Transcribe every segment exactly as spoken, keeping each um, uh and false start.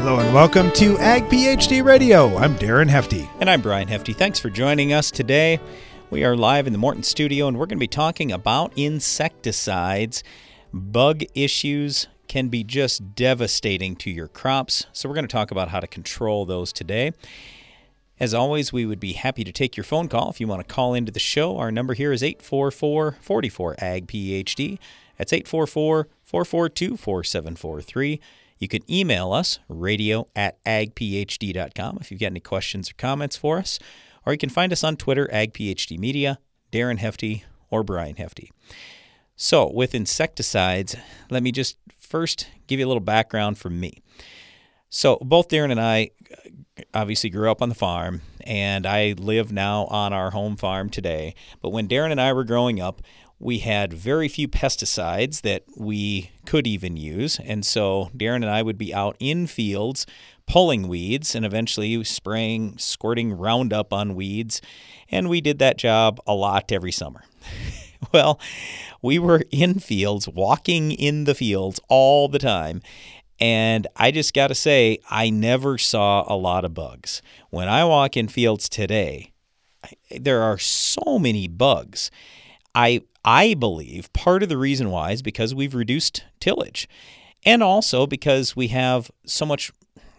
Hello and welcome to Ag PhD Radio. I'm Darren Hefty. And I'm Brian Hefty. Thanks for joining us today. We are live in the Morton studio, and we're going to be talking about insecticides. Bug issues can be just devastating to your crops, so we're going to talk about how to control those today. As always, we would be happy to take your phone call if you want to call into the show. Our number here is eight four four, four four, A G P H D. That's eight four four, four four two, four seven four three. You can email us, radio at ag p h d dot com, if you've got any questions or comments for us. Or you can find us on Twitter, AgPhD Media, Darren Hefty, or Brian Hefty. So, with insecticides, let me just first give you a little background from me. So, both Darren and I obviously grew up on the farm, and I live now on our home farm today. But when Darren and I were growing up, we had very few pesticides that we could even use, and so Darren and I would be out in fields pulling weeds and eventually spraying, squirting Roundup on weeds, and we did that job a lot every summer. Well, we were in fields, walking in the fields all the time, and I just got to say, I never saw a lot of bugs. When I walk in fields today, there are so many bugs. I I believe part of the reason why is because we've reduced tillage, and also because we have so much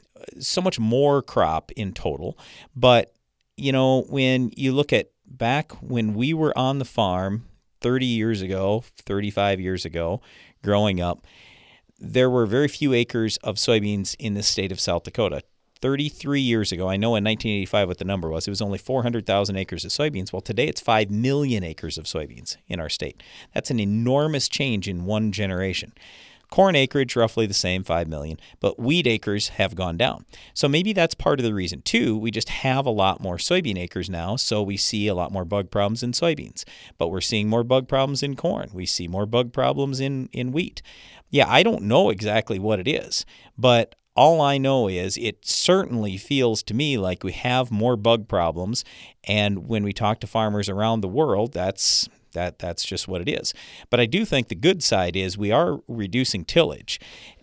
so much more crop in total. But, you know, when you look at back when we were on the farm thirty years ago, thirty-five years ago, growing up, there were very few acres of soybeans in the state of South Dakota. thirty-three years ago, I know in nineteen eighty-five what the number was, it was only four hundred thousand acres of soybeans. Well, today it's five million acres of soybeans in our state. That's an enormous change in one generation. Corn acreage, roughly the same, five million, but wheat acres have gone down. So maybe that's part of the reason. Two, we just have a lot more soybean acres now, so we see a lot more bug problems in soybeans. But we're seeing more bug problems in corn. We see more bug problems in, in wheat. Yeah, I don't know exactly what it is, but all I know is it certainly feels to me like we have more bug problems, and when we talk to farmers around the world, that's that that's just what it is. But I do think the good side is we are reducing tillage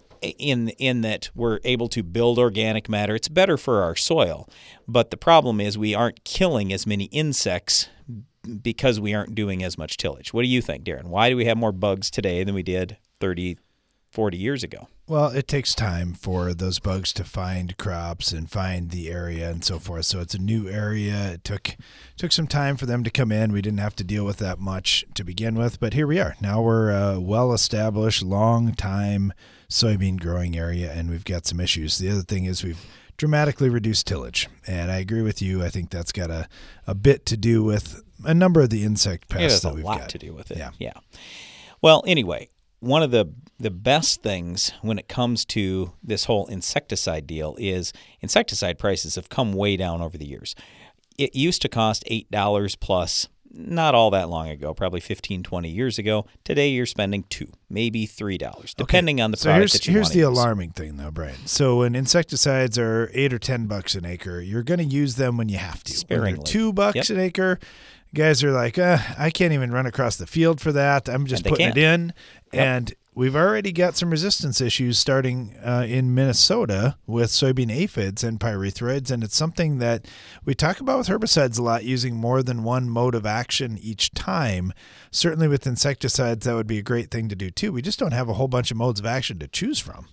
in in that we're able to build organic matter. It's better for our soil, but the problem is we aren't killing as many insects because we aren't doing as much tillage. What do you think, Darren? Why do we have more bugs today than we did thirty, forty years ago? Well, it takes time for those bugs to find crops and find the area and so forth. So it's a new area. It took took some time for them to come in. We didn't have to deal with that much to begin with, but here we are. Now we're a well-established, long-time soybean growing area, and we've got some issues. The other thing is we've dramatically reduced tillage, and I agree with you. I think that's got a, a bit to do with a number of the insect pests that we've got. It has a lot to do with it. Yeah. yeah. Well, anyway, one of the the best things when it comes to this whole insecticide deal is insecticide prices have come way down over the years. It used to cost eight dollars plus not all that long ago, probably fifteen, twenty years ago. Today you're spending two dollars, maybe three dollars, depending okay. on the so product that you here's want to Here's the use. alarming thing, though, Brian. So when insecticides are eight or ten bucks an acre, you're going to use them when you have to. Sparingly. When they're two bucks yep. an acre, guys are like, uh, I can't even run across the field for that. I'm just putting can't. it in. Yep. And we've already got some resistance issues starting uh, in Minnesota with soybean aphids and pyrethroids, and it's something that we talk about with herbicides a lot, using more than one mode of action each time. Certainly with insecticides, that would be a great thing to do too. We just don't have a whole bunch of modes of action to choose from.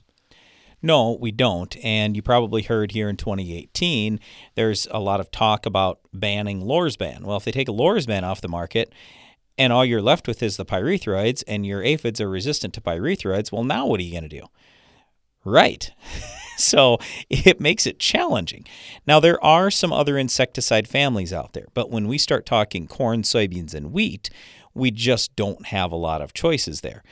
No, we don't. And you probably heard here in twenty eighteen, there's a lot of talk about banning Lorsban. Well, if they take a Lorsban off the market, and all you're left with is the pyrethroids, and your aphids are resistant to pyrethroids, well, now what are you going to do? Right. So it makes it challenging. Now, there are some other insecticide families out there, but when we start talking corn, soybeans, and wheat, we just don't have a lot of choices there.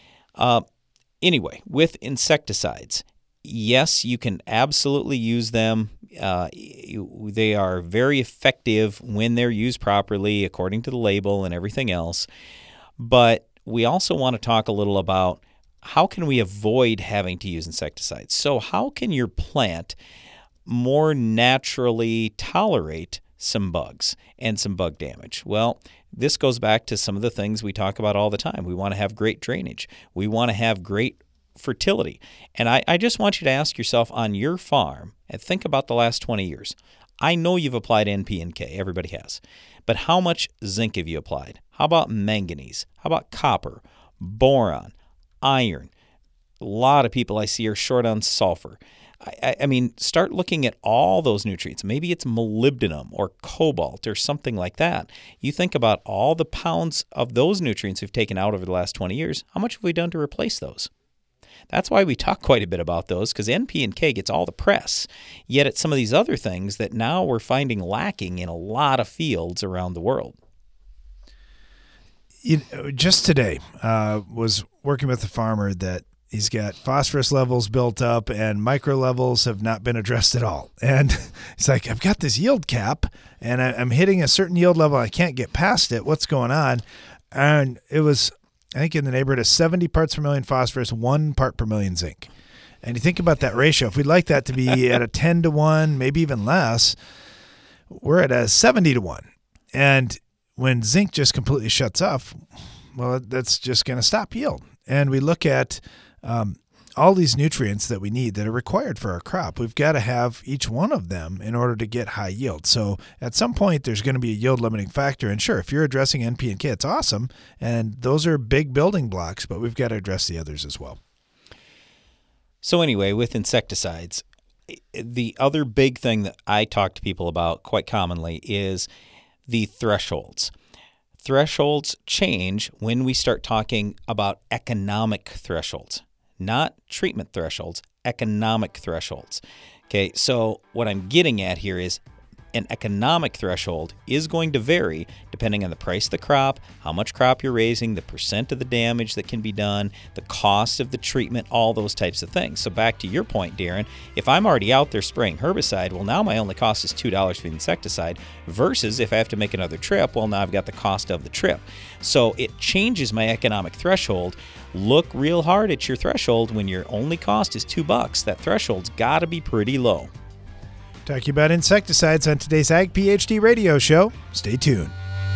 Uh, anyway, with insecticides, yes, you can absolutely use them. Uh, you, they are very effective when they're used properly, according to the label and everything else. But we also want to talk a little about how can we avoid having to use insecticides. So how can your plant more naturally tolerate some bugs and some bug damage? Well, this goes back to some of the things we talk about all the time. We want to have great drainage. We want to have great fertility. And I, I just want you to ask yourself on your farm and think about the last twenty years. I know you've applied N P and K. Everybody has. But how much zinc have you applied? How about manganese? How about copper, boron, iron? A lot of people I see are short on sulfur. I, I mean, start looking at all those nutrients. Maybe it's molybdenum or cobalt or something like that. You think about all the pounds of those nutrients we've taken out over the last twenty years. How much have we done to replace those? That's why we talk quite a bit about those, because N P and K gets all the press. Yet it's some of these other things that now we're finding lacking in a lot of fields around the world. You know, just today, uh, was working with a farmer that he's got phosphorus levels built up and micro levels have not been addressed at all. And he's like, I've got this yield cap and I, I'm hitting a certain yield level. I can't get past it. What's going on? And it was, I think, in the neighborhood of seventy parts per million phosphorus, one part per million zinc. And you think about that ratio. If we'd like that to be at a ten to one, maybe even less, we're at a seventy to one. And when zinc just completely shuts off, well, that's just going to stop yield. And we look at um, all these nutrients that we need that are required for our crop. We've got to have each one of them in order to get high yield. So at some point, there's going to be a yield limiting factor. And sure, if you're addressing N P and K, it's awesome. And those are big building blocks, but we've got to address the others as well. So anyway, with insecticides, the other big thing that I talk to people about quite commonly is the thresholds. Thresholds change when we start talking about economic thresholds, not treatment thresholds, economic thresholds. Okay, so what I'm getting at here is an economic threshold is going to vary depending on the price of the crop, how much crop you're raising, the percent of the damage that can be done, the cost of the treatment, all those types of things. So back to your point, Darren, if I'm already out there spraying herbicide, well, now my only cost is two dollars for the insecticide versus if I have to make another trip, well, now I've got the cost of the trip. So it changes my economic threshold. Look real hard at your threshold when your only cost is two bucks. That threshold's got to be pretty low. Talking about insecticides on today's Ag PhD radio show. Stay tuned.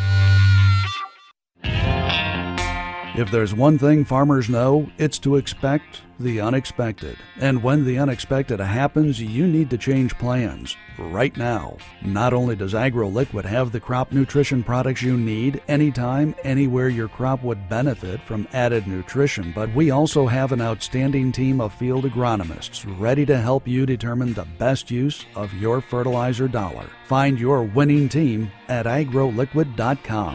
If there's one thing farmers know, it's to expect the unexpected. And when the unexpected happens, you need to change plans right now. Not only does AgroLiquid have the crop nutrition products you need anytime, anywhere your crop would benefit from added nutrition, but we also have an outstanding team of field agronomists ready to help you determine the best use of your fertilizer dollar. Find your winning team at agro liquid dot com.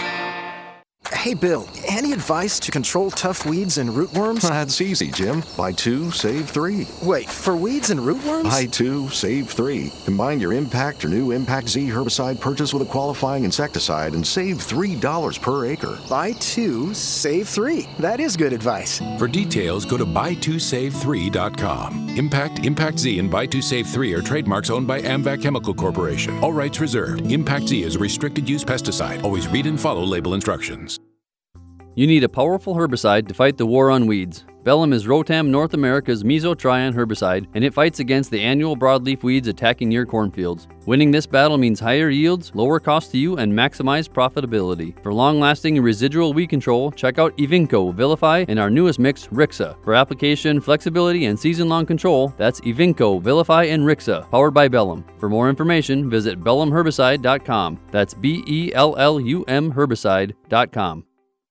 Hey, Bill, any advice to control tough weeds and rootworms? That's easy, Jim. Buy two, save three. Wait, for weeds and rootworms? Buy two, save three. Combine your Impact or new Impact Z herbicide purchase with a qualifying insecticide and save three dollars per acre. Buy two, save three. That is good advice. For details, go to buy two save three dot com. Impact, Impact Z, and buy two save three are trademarks owned by AMVAC Chemical Corporation. All rights reserved. Impact Z is a restricted-use pesticide. Always read and follow label instructions. You need a powerful herbicide to fight the war on weeds. Bellum is Rotam North America's mesotrione herbicide, and it fights against the annual broadleaf weeds attacking your cornfields. Winning this battle means higher yields, lower cost to you, and maximized profitability. For long-lasting residual weed control, check out Evinco, Vilify, and our newest mix, Rixa. For application, flexibility, and season-long control, that's Evinco, Vilify, and Rixa, powered by Bellum. For more information, visit bellum herbicide dot com. That's B E L L U M herbicide dot com.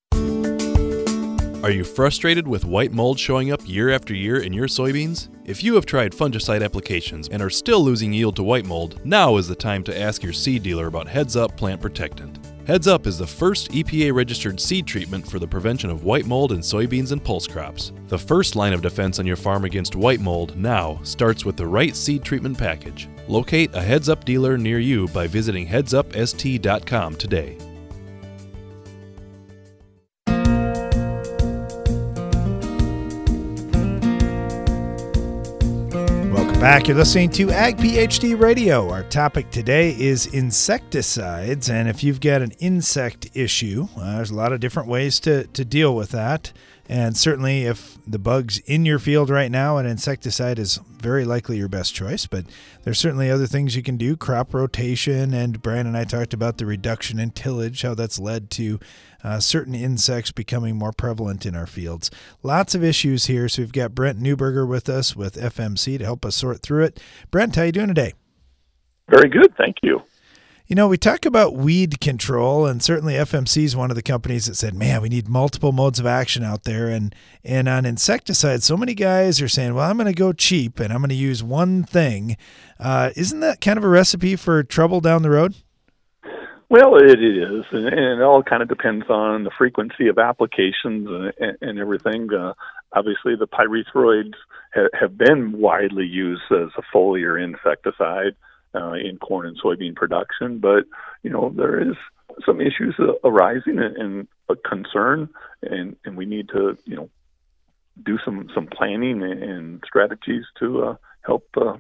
Are you frustrated with white mold showing up year after year in your soybeans? If you have tried fungicide applications and are still losing yield to white mold, now is the time to ask your seed dealer about Heads Up Plant Protectant. Heads Up is the first E P A-registered seed treatment for the prevention of white mold in soybeans and pulse crops. The first line of defense on your farm against white mold now starts with the right seed treatment package. Locate a Heads Up dealer near you by visiting heads up s t dot com today. Back, you're listening to Ag PhD Radio. Our topic today is insecticides, and if you've got an insect issue, uh, there's a lot of different ways to, to deal with that. And certainly if the bug's in your field right now, an insecticide is very likely your best choice. But there's certainly other things you can do, crop rotation. And Brian and I talked about the reduction in tillage, how that's led to uh, certain insects becoming more prevalent in our fields. Lots of issues here. So we've got Brent Newberger with us with F M C to help us sort through it. Brent, how you doing today? Very good, thank you. You know, we talk about weed control, and certainly F M C is one of the companies that said, man, we need multiple modes of action out there. And, and on insecticides, so many guys are saying, well, I'm going to go cheap and I'm going to use one thing. Uh, isn't that kind of a recipe for trouble down the road? Well, it is, and, and it all kind of depends on the frequency of applications and, and, and everything. Uh, obviously, the pyrethroids ha- have been widely used as a foliar insecticide Uh, in corn and soybean production, but you know there is some issues uh, arising and, and a concern, and, and we need to you know do some, some planning and, and strategies to uh, help. Uh,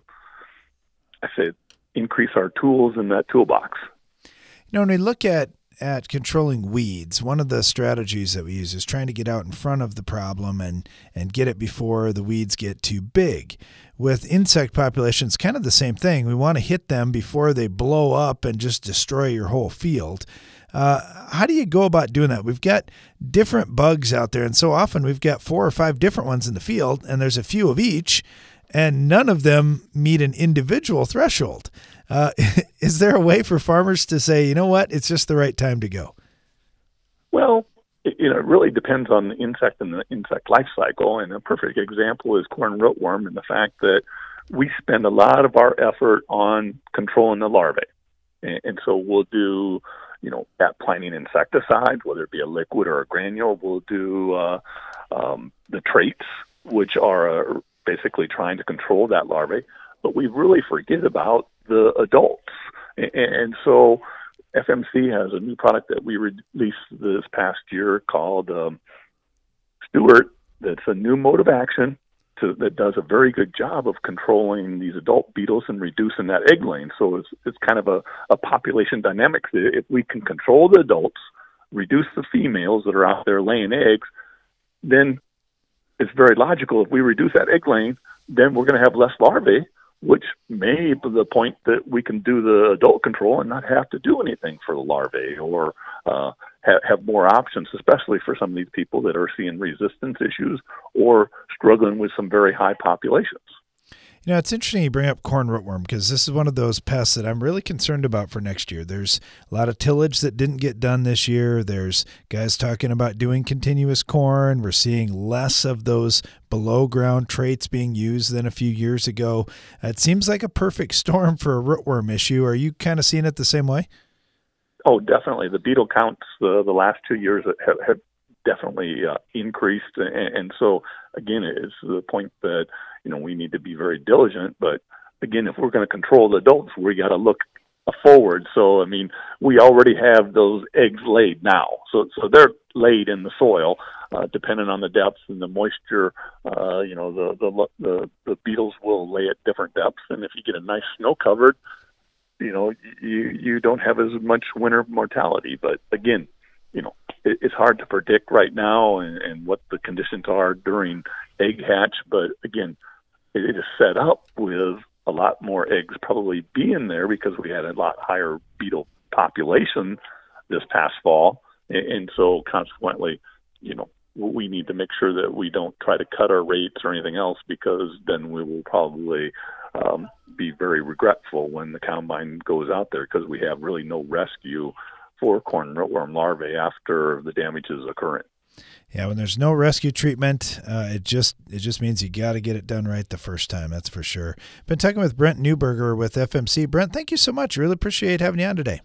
I say increase our tools in that toolbox. You know, when we look at at controlling weeds, one of the strategies that we use is trying to get out in front of the problem and and get it before the weeds get too big. With insect populations, kind of the same thing. We want to hit them before they blow up and just destroy your whole field. Uh, how do you go about doing that? We've got different bugs out there, and so often we've got four or five different ones in the field, and there's a few of each, and none of them meet an individual threshold. Uh, is there a way for farmers to say, you know what, it's just the right time to go? Well, it, you know, it really depends on the insect and the insect life cycle. And a perfect example is corn rootworm, and the fact that we spend a lot of our effort on controlling the larvae. And, and so we'll do, you know, at planting insecticides, whether it be a liquid or a granule. We'll do uh, um, the traits, which are uh, basically trying to control that larvae. But we really forget about the adults. And, and so F M C has a new product that we released this past year called um, Stewart. That's a new mode of action to, that does a very good job of controlling these adult beetles and reducing that egg laying. So it's, it's kind of a, a population dynamics. If we can control the adults, reduce the females that are out there laying eggs, then it's very logical. If we reduce that egg laying, then we're going to have less larvae, which may be the point that we can do the adult control and not have to do anything for the larvae, or uh, have, have more options, especially for some of these people that are seeing resistance issues or struggling with some very high populations. You know, it's interesting you bring up corn rootworm, because this is one of those pests that I'm really concerned about for next year. There's a lot of tillage that didn't get done this year. There's guys talking about doing continuous corn. We're seeing less of those below ground traits being used than a few years ago. It seems like a perfect storm for a rootworm issue. Are you kind of seeing it the same way? Oh, definitely. The beetle counts uh, the last two years have, have definitely uh, increased. And, and so, again, it's the point that, you know, we need to be very diligent. But, again, if we're going to control the adults, we got to look forward. So, I mean, we already have those eggs laid now. So so they're laid in the soil, uh, depending on the depths and the moisture. Uh, you know, the, the, the, the beetles will lay at different depths. And if you get a nice snow-covered, you know, you, you don't have as much winter mortality. But, again, you know, it, it's hard to predict right now and, and what the conditions are during egg hatch. But, again, it, it is set up with a lot more eggs probably being there because we had a lot higher beetle population this past fall. And, and so, consequently, you know, we need to make sure that we don't try to cut our rates or anything else, because then we will probably um, be very regretful when the combine goes out there, because we have really no rescue for corn rootworm larvae after the damage is occurring. Yeah, when there's no rescue treatment, uh, it just it just means you got to get it done right the first time. That's for sure. Been talking with Brent Newberger with F M C. Brent, thank you so much. Really appreciate having you on today.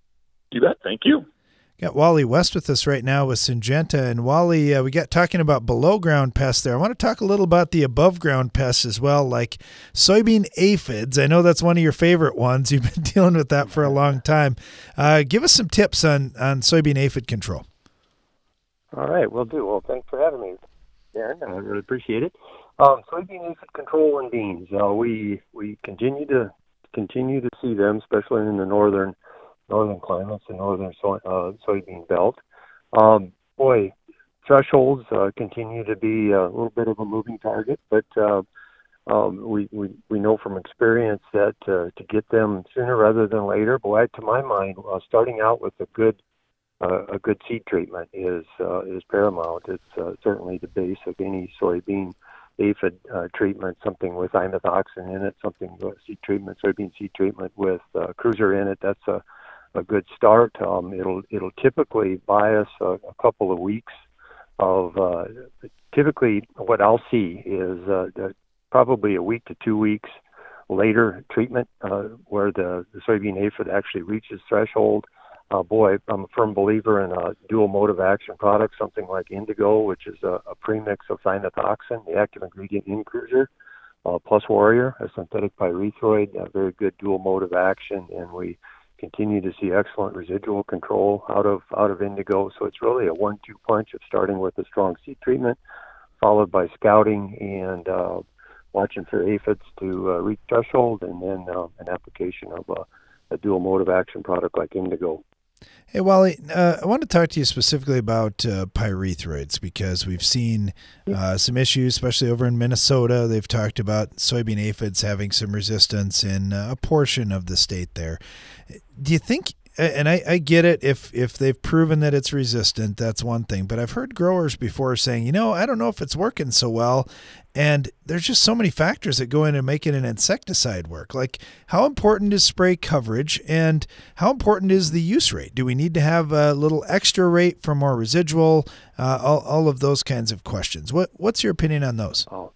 You bet. Thank you. Got Wally West with us right now with Syngenta. And Wally, uh, we got talking about below ground pests there. I want to talk a little about the above ground pests as well, like soybean aphids. I know that's one of your favorite ones. You've been dealing with that for a long time. Uh, give us some tips on, on soybean aphid control. All right, will do. Well, thanks for having me, Darren. I really appreciate it. Um, soybean aphid control in beans. Uh, we we continue to continue to see them, especially in the northern northern climates, the northern soy, uh, soybean belt. Um, boy, thresholds uh, continue to be a little bit of a moving target, but uh, um, we, we we know from experience that uh, to get them sooner rather than later, boy, to my mind, uh, starting out with a good uh, a good seed treatment is uh, is paramount. It's uh, certainly the base of any soybean aphid uh, treatment, something with imethoxam in it, something with seed treatment, soybean seed treatment with uh, Cruiser in it. That's a, a good start. Um, it'll it'll typically buy us a, a couple of weeks of. Uh, typically, what I'll see is uh, the, probably a week to two weeks later treatment uh, where the, the soybean aphid actually reaches threshold. Uh, boy, I'm a firm believer in a dual mode of action product, something like Indigo, which is a, a premix of thimethoxam, the active ingredient in Cruiser, uh, plus Warrior, a synthetic pyrethroid, a very good dual mode of action, and we continue to see excellent residual control out of out of Indigo. So it's really a one two punch of starting with a strong seed treatment, followed by scouting and uh, watching for aphids to uh, reach threshold, and then uh, an application of a, a dual mode of action product like Indigo. Hey, Wally, uh, I want to talk to you specifically about uh, pyrethroids because we've seen uh, some issues, especially over in Minnesota. They've talked about soybean aphids having some resistance in uh, a portion of the state there. Do you think, and I, I get it, if, if they've proven that it's resistant, that's one thing. But I've heard growers before saying, you know, I don't know if it's working so well. And there's just so many factors that go into making an insecticide work. Like, how important is spray coverage and how important is the use rate? Do we need to have a little extra rate for more residual? Uh, all, all of those kinds of questions. What What's your opinion on those? Oh,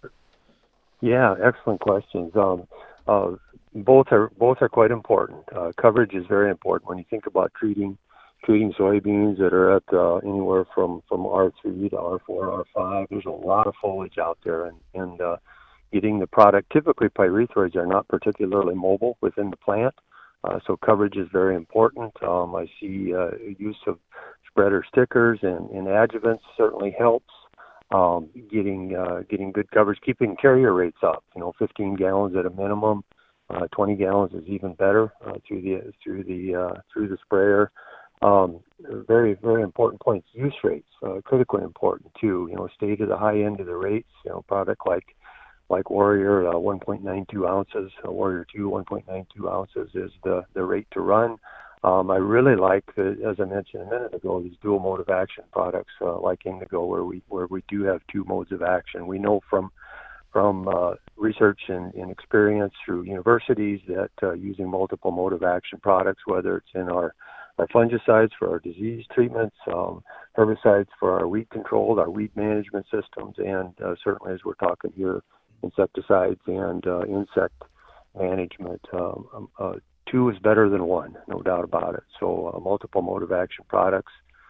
yeah, excellent questions. Um, uh, both are both are quite important. Uh, coverage is very important when you think about treating treating soybeans that are at uh, anywhere from, from R three to R four, R five. There's a lot of foliage out there, and, and uh, getting the product. Typically, pyrethroids are not particularly mobile within the plant, uh, so coverage is very important. Um, I see uh, use of spreader stickers and, and adjuvants certainly helps. Um, getting uh, getting good coverage, keeping carrier rates up. You know, fifteen gallons at a minimum. Uh, twenty gallons is even better uh, through the through the uh, through the sprayer. Um, very, very important points. Use rates, uh, critically important too. You know, stay to the high end of the rates. You know, product like, like Warrior, uh, one point nine two ounces, uh, Warrior two, one point nine two ounces is the, the rate to run. Um, I really like, the, as I mentioned a minute ago, these dual mode of action products uh, like Indigo, where we where we do have two modes of action. We know from from uh, research and, and experience through universities that uh, using multiple mode of action products, whether it's in our our fungicides for our disease treatments, um, herbicides for our weed control, our weed management systems, and uh, certainly as we're talking here, insecticides and uh, insect management. Um, uh, two is better than one, no doubt about it. So uh, multiple mode of action products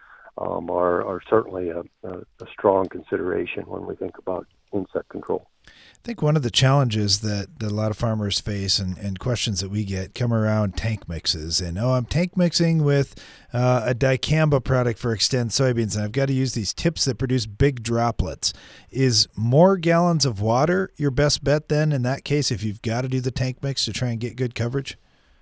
um, are, are certainly a, a, a strong consideration when we think about insect control. I think one of the challenges that, that a lot of farmers face and, and questions that we get come around tank mixes. And, oh, I'm tank mixing with uh, a dicamba product for Xtend soybeans, and I've got to use these tips that produce big droplets. Is more gallons of water your best bet then in that case if you've got to do the tank mix to try and get good coverage?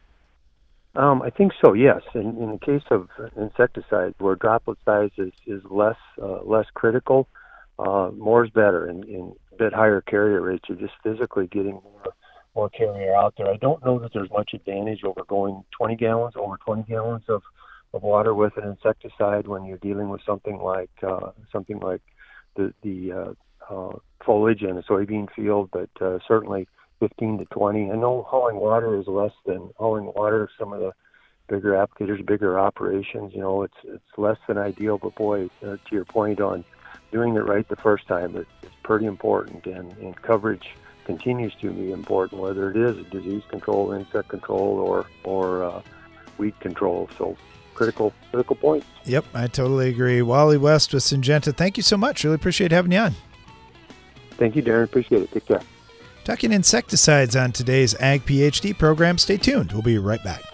Um, I think so, yes. In, in the case of insecticides where droplet size is, is less uh, less critical, uh, more is better. And in a bit higher carrier rates, you're just physically getting more, more carrier out there. I don't know that there's much advantage over going twenty gallons, over twenty gallons of, of water with an insecticide when you're dealing with something like uh, something like the, the uh, uh, foliage in a soybean field, but uh, certainly fifteen to twenty. I know hauling water is less than hauling water. Some of the bigger applicators, bigger operations, you know, it's it's less than ideal. But boy, uh, to your point on doing it right the first time, it, it's pretty important, and, and coverage continues to be important, whether it is disease control, insect control, or or uh, weed control. So critical critical points. Yep, I totally agree. Wally West with Syngenta, thank you so much. Really appreciate having you on. Thank you, Darren. Appreciate it. Take care. Talking insecticides on today's Ag PhD program. Stay tuned. We'll be right back.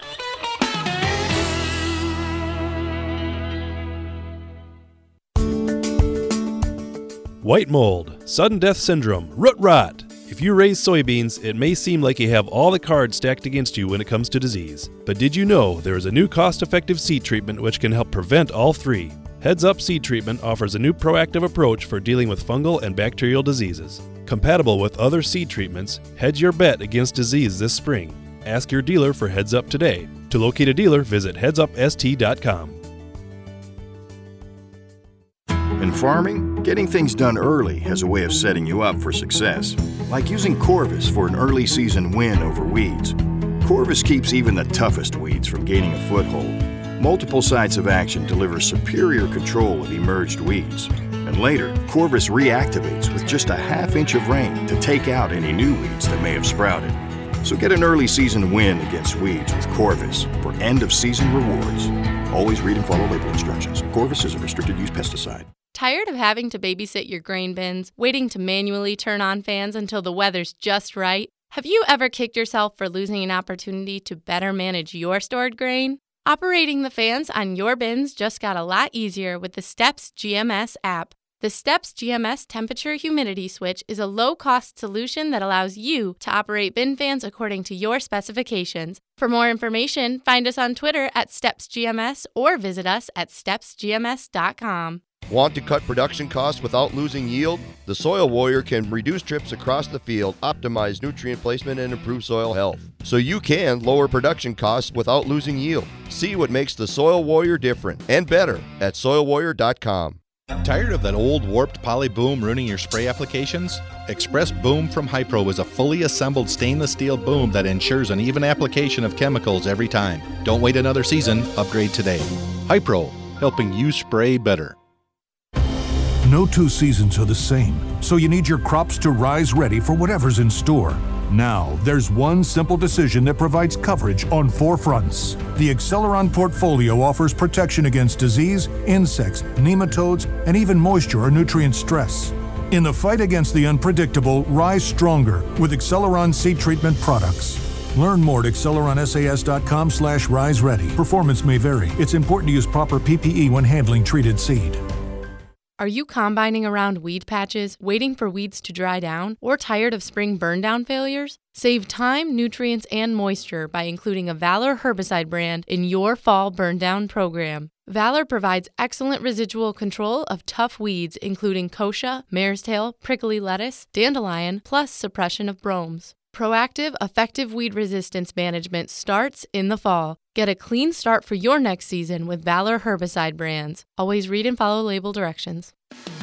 White mold, sudden death syndrome, root rot. If you raise soybeans, it may seem like you have all the cards stacked against you when it comes to disease. But did you know there is a new cost-effective seed treatment which can help prevent all three? Heads Up Seed Treatment offers a new proactive approach for dealing with fungal and bacterial diseases. Compatible with other seed treatments, hedge your bet against disease this spring. Ask your dealer for Heads Up today. To locate a dealer, visit heads up s t dot com. In farming, getting things done early has a way of setting you up for success. Like using Corvus for an early season win over weeds. Corvus keeps even the toughest weeds from gaining a foothold. Multiple sites of action deliver superior control of emerged weeds. And later, Corvus reactivates with just a half inch of rain to take out any new weeds that may have sprouted. So get an early season win against weeds with Corvus for end of season rewards. Always read and follow label instructions. Corvus is a restricted use pesticide. Tired of having to babysit your grain bins, waiting to manually turn on fans until the weather's just right? Have you ever kicked yourself for losing an opportunity to better manage your stored grain? Operating the fans on your bins just got a lot easier with the Steps G M S app. The Steps G M S temperature humidity switch is a low-cost solution that allows you to operate bin fans according to your specifications. For more information, find us on Twitter at Steps G M S or visit us at steps g m s dot com. Want to cut production costs without losing yield? The Soil Warrior can reduce trips across the field, optimize nutrient placement, and improve soil health. So you can lower production costs without losing yield. See what makes the Soil Warrior different and better at soil warrior dot com. Tired of that old warped poly boom ruining your spray applications? Express Boom from Hypro is a fully assembled stainless steel boom that ensures an even application of chemicals every time. Don't wait another season, upgrade today. Hypro, helping you spray better. No two seasons are the same, so you need your crops to rise ready for whatever's in store. Now, there's one simple decision that provides coverage on four fronts. The Acceleron portfolio offers protection against disease, insects, nematodes, and even moisture or nutrient stress. In the fight against the unpredictable, rise stronger with Acceleron seed treatment products. Learn more at acceleron s a s dot com slash rise ready. Performance may vary. It's important to use proper P P E when handling treated seed. Are you combining around weed patches, waiting for weeds to dry down, or tired of spring burn-down failures? Save time, nutrients, and moisture by including a Valor herbicide brand in your fall burn-down program. Valor provides excellent residual control of tough weeds, including kochia, mare's tail, prickly lettuce, dandelion, plus suppression of bromes. Proactive, effective weed resistance management starts in the fall. Get a clean start for your next season with Valor herbicide brands. Always read and follow label directions.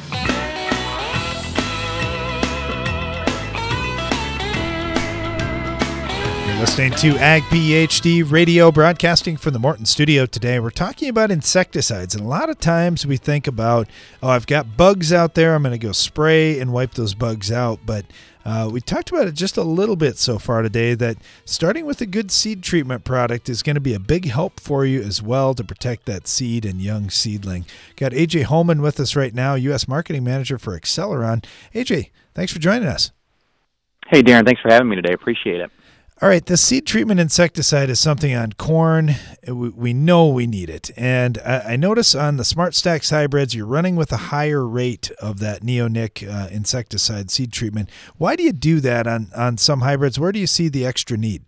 You're listening to Ag P H D Radio, broadcasting from the Morton studio today. We're talking about insecticides, and a lot of times we think about, oh, I've got bugs out there, I'm going to go spray and wipe those bugs out, but Uh, we talked about it just a little bit so far today, that starting with a good seed treatment product is going to be a big help for you as well to protect that seed and young seedling. Got A J Holman with us right now, U S Marketing Manager for Acceleron. A J, thanks for joining us. Hey, Darren, thanks for having me today. Appreciate it. All right, the seed treatment insecticide is something on corn. We, we know we need it. And I, I notice on the SmartStax hybrids, you're running with a higher rate of that Neonic uh, insecticide seed treatment. Why do you do that on, on some hybrids? Where do you see the extra need?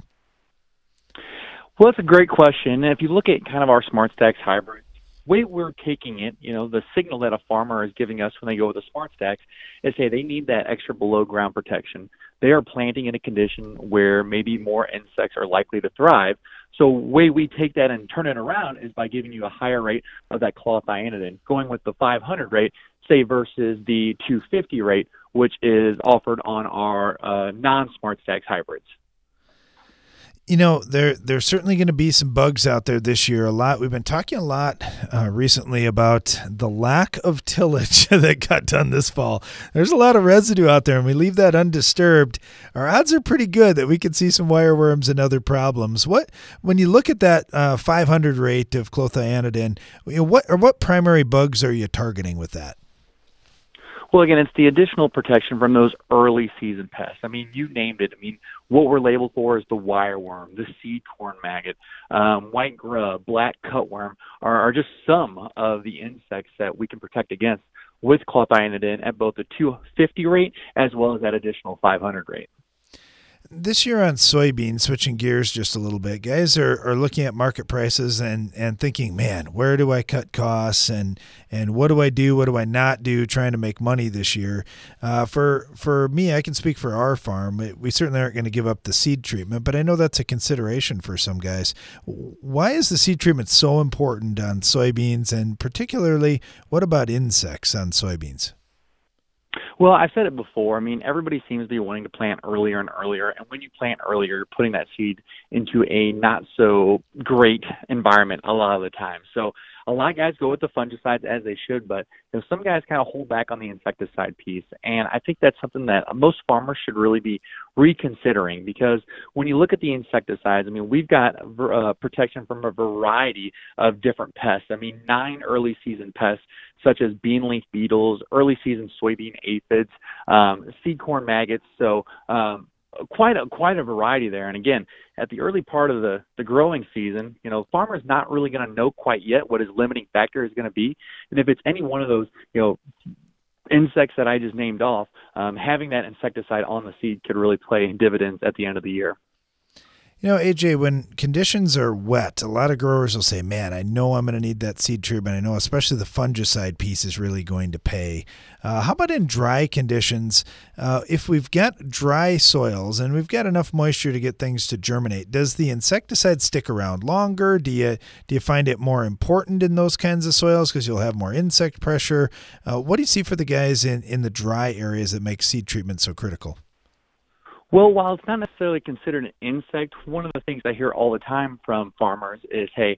Well, that's a great question. If you look at kind of our SmartStax hybrids, the way we're taking it, you know, the signal that a farmer is giving us when they go with the SmartStax is, hey, they need that extra below ground protection. They are planting in a condition where maybe more insects are likely to thrive. So the way we take that and turn it around is by giving you a higher rate of that chlorothianidin, going with the five hundred rate, say, versus the two fifty rate, which is offered on our uh, non-SmartStax hybrids. You know, there there's certainly going to be some bugs out there this year. A lot. We've been talking a lot uh, recently about the lack of tillage that got done this fall. There's a lot of residue out there, and we leave that undisturbed. Our odds are pretty good that we could see some wireworms and other problems. What when you look at that uh, five hundred rate of chlorothianidin, you know, what or what primary bugs are you targeting with that? Well, again, it's the additional protection from those early season pests. I mean, you named it. I mean, what we're labeled for is the wireworm, the seed corn maggot, um, white grub, black cutworm are, are just some of the insects that we can protect against with chlorothianidin at both the two fifty rate as well as that additional five hundred rate. this year on soybeans, switching gears just a little bit, guys are, are looking at market prices and, and thinking, man, where do I cut costs and and what do I do, what do I not do, trying to make money this year. Uh, for for me, I can speak for our farm. We certainly aren't going to give up the seed treatment, but I know that's a consideration for some guys. Why is the seed treatment so important on soybeans, and particularly, what about insects on soybeans? Well, I've said it before. I mean, everybody seems to be wanting to plant earlier and earlier. And when you plant earlier, you're putting that seed into a not so great environment a lot of the time. So a lot of guys go with the fungicides as they should, but you know, some guys kind of hold back on the insecticide piece. And I think that's something that most farmers should really be reconsidering, because when you look at the insecticides, I mean, we've got uh, protection from a variety of different pests. I mean, nine early season pests, such as bean leaf beetles, early season soybean aphids, um, seed corn maggots. So um, quite a quite a variety there. And again, at the early part of the, the growing season, you know, farmers not really going to know quite yet what his limiting factor is going to be. And if it's any one of those, you know, insects that I just named off, um, having that insecticide on the seed could really play dividends at the end of the year. You know, A J, when conditions are wet, a lot of growers will say, man, I know I'm going to need that seed treatment. I know especially the fungicide piece is really going to pay. Uh, how about in dry conditions? Uh, if we've got dry soils and we've got enough moisture to get things to germinate, does the insecticide stick around longer? Do you do you find it more important in those kinds of soils because you'll have more insect pressure? Uh, what do you see for the guys in, in the dry areas that make seed treatment so critical? Well, while it's not necessarily considered an insect, one of the things I hear all the time from farmers is, hey,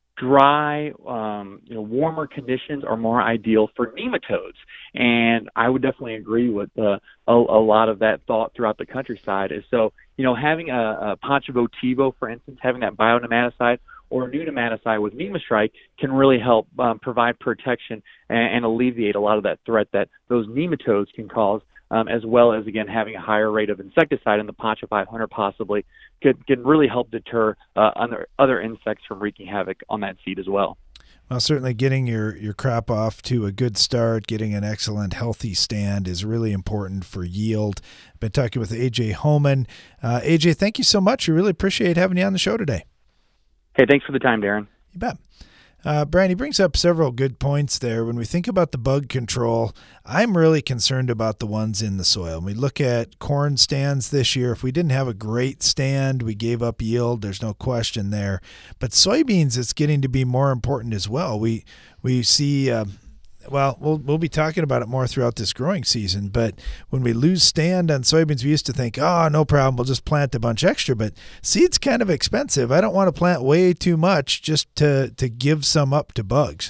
dry, um, you know, warmer conditions are more ideal for nematodes. And I would definitely agree with uh, a, a lot of that thought throughout the countryside. Is so, you know, having a, a Poncho Votivo, for instance, having that bionematicide or a new nematicide with NemaStrike can really help um, provide protection and, and alleviate a lot of that threat that those nematodes can cause. Um, as well as, again, having a higher rate of insecticide in the Poncho five hundred possibly could, could really help deter uh, other, other insects from wreaking havoc on that seed as well. Well, certainly getting your, your crop off to a good start, getting an excellent, healthy stand is really important for yield. I've been talking with A J Homan. Uh, A J, thank you so much. We really appreciate having you on the show today. Hey, thanks for the time, Darren. You bet. Uh, Brian, he brings up several good points there. When we think about the bug control, I'm really concerned about the ones in the soil. When we look at corn stands this year, if we didn't have a great stand, we gave up yield. There's no question there. But soybeans, it's getting to be more important as well. We we see, uh, well, we'll we'll be talking about it more throughout this growing season. But when we lose stand on soybeans, we used to think, oh, no problem, we'll just plant a bunch extra. But seed's kind of expensive. I don't want to plant way too much just to, to give some up to bugs.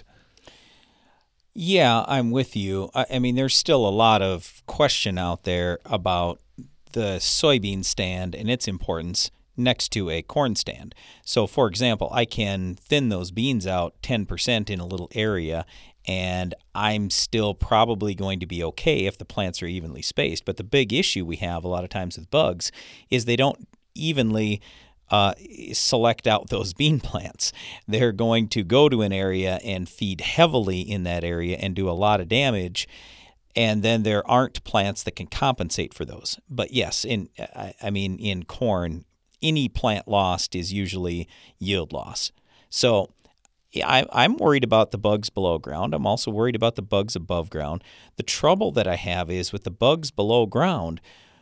Yeah, I'm with you. I, I mean, there's still a lot of question out there about the soybean stand and its importance next to a corn stand. So, for example, I can thin those beans out ten percent in a little area, and I'm still probably going to be okay if the plants are evenly spaced. But the big issue we have a lot of times with bugs is they don't evenly uh, select out those bean plants. They're going to go to an area and feed heavily in that area and do a lot of damage, and then there aren't plants that can compensate for those. But yes, in I, I mean, in corn, any plant lost is usually yield loss. So I, I'm worried about the bugs below ground. I'm also worried about the bugs above ground. The trouble that I have is with the bugs below ground,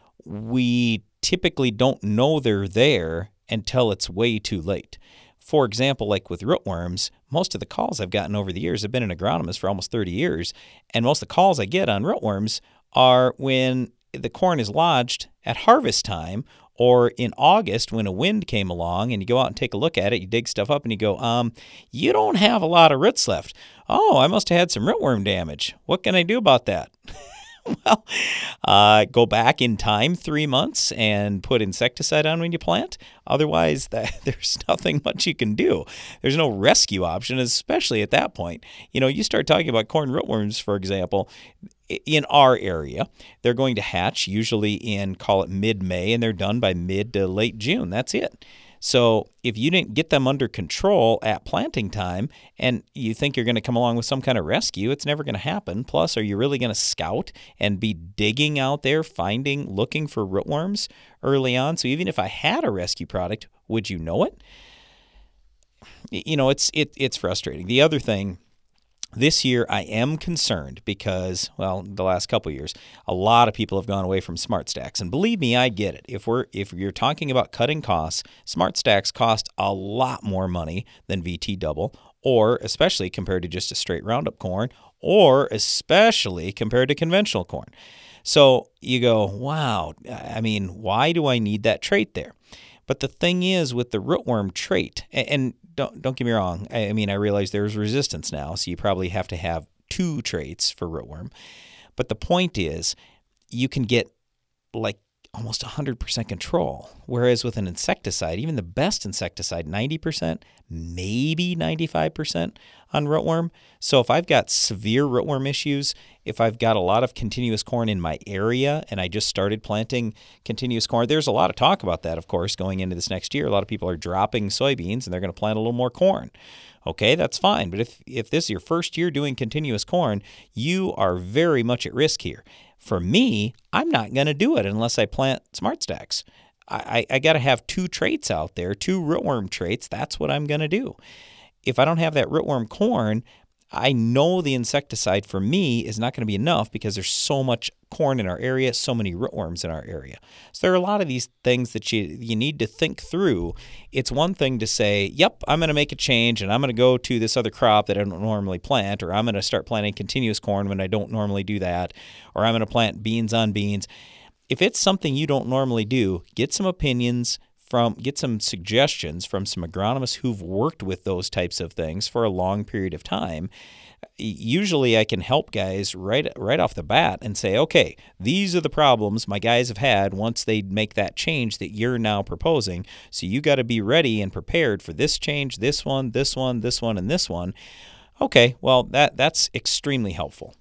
we typically don't know they're there until it's way too late. For example, like with rootworms, most of the calls I've gotten over the years, I've been an agronomist for almost thirty years, and most of the calls I get on rootworms are when the corn is lodged at harvest time, or in August when a wind came along and you go out and take a look at it, you dig stuff up and you go, um, you don't have a lot of roots left. Oh, I must have had some rootworm damage. What can I do about that? Well, uh, go back in time three months and put insecticide on when you plant. Otherwise, that, there's nothing much you can do. There's no rescue option, especially at that point. You know, you start talking about corn rootworms, for example, in our area, they're going to hatch usually in, call it mid-May, and they're done by mid to late June. That's it. So if you didn't get them under control at planting time and you think you're going to come along with some kind of rescue, it's never going to happen. Plus, are you really going to scout and be digging out there, finding, looking for rootworms early on? So even if I had a rescue product, would you know it? You know, it's it it's frustrating. The other thing, this year I am concerned because, well, the last couple of years, a lot of people have gone away from SmartStax. And believe me, I get it. If we're if you're talking about cutting costs, SmartStax cost a lot more money than V T Double, or especially compared to just a straight Roundup corn, or especially compared to conventional corn. So you go, wow, I mean, why do I need that trait there? But the thing is with the rootworm trait, and don't don't get me wrong, I mean, I realize there's resistance now, so you probably have to have two traits for rootworm. But the point is, you can get like almost one hundred percent control, whereas with an insecticide, even the best insecticide, ninety percent, maybe ninety-five percent on rootworm. So if I've got severe rootworm issues, if I've got a lot of continuous corn in my area and I just started planting continuous corn, there's a lot of talk about that, of course, going into this next year. A lot of people are dropping soybeans and they're going to plant a little more corn. Okay, that's fine. But if, if this is your first year doing continuous corn, you are very much at risk here. For me, I'm not going to do it unless I plant SmartStax. I, I, I got to have two traits out there, two rootworm traits. That's what I'm going to do. If I don't have that rootworm corn, I know the insecticide for me is not going to be enough because there's so much corn in our area, so many rootworms in our area. So there are a lot of these things that you you need to think through. It's one thing to say, yep, I'm going to make a change and I'm going to go to this other crop that I don't normally plant, or I'm going to start planting continuous corn when I don't normally do that, or I'm going to plant beans on beans. If it's something you don't normally do, get some opinions from, get some suggestions from some agronomists who've worked with those types of things for a long period of time. Usually I can help guys right right off the bat and say, okay, these are the problems my guys have had once they make that change that you're now proposing. So you got to be ready and prepared for this change, this one, this one, this one, and this one. Okay, well, that that's extremely helpful.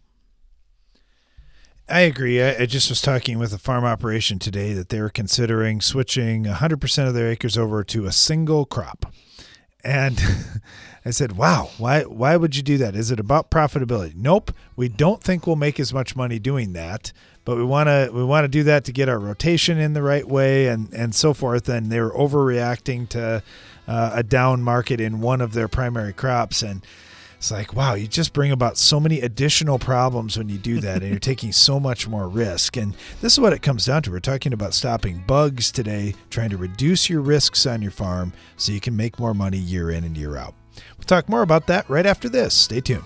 I agree. I, I just was talking with a farm operation today that they were considering switching one hundred percent of their acres over to a single crop. And I said, wow, why why would you do that? Is it about profitability? Nope. We don't think we'll make as much money doing that, but we want to we want to do that to get our rotation in the right way and, and so forth. And they were overreacting to uh, a down market in one of their primary crops. And it's like, wow, you just bring about so many additional problems when you do that, and you're taking so much more risk. And this is what it comes down to. We're talking about stopping bugs today, trying to reduce your risks on your farm so you can make more money year in and year out. We'll talk more about that right after this. Stay tuned.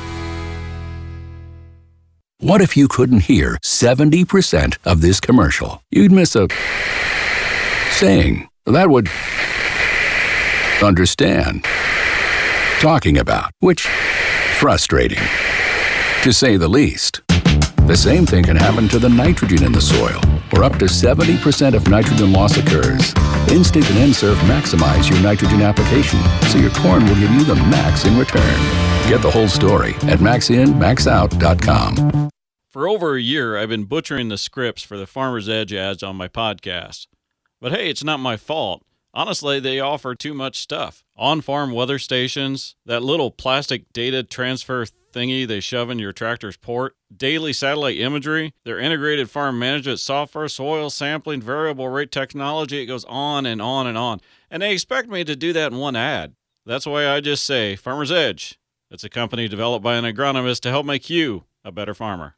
What if you couldn't hear seventy percent of this commercial? You'd miss a saying that would understand talking about, which frustrating, to say the least. The same thing can happen to the nitrogen in the soil, where up to seventy percent of nitrogen loss occurs. Instinct and N-Serve maximize your nitrogen application, so your corn will give you the max in return. Get the whole story at max in max out dot com. For over a year, I've been butchering the scripts for the Farmer's Edge ads on my podcast. But hey, it's not my fault. Honestly, they offer too much stuff. On-farm weather stations, that little plastic data transfer thingy they shove in your tractor's port, daily satellite imagery, their integrated farm management software, soil sampling, variable rate technology, it goes on and on and on. And they expect me to do that in one ad. That's why I just say Farmer's Edge. It's a company developed by an agronomist to help make you a better farmer.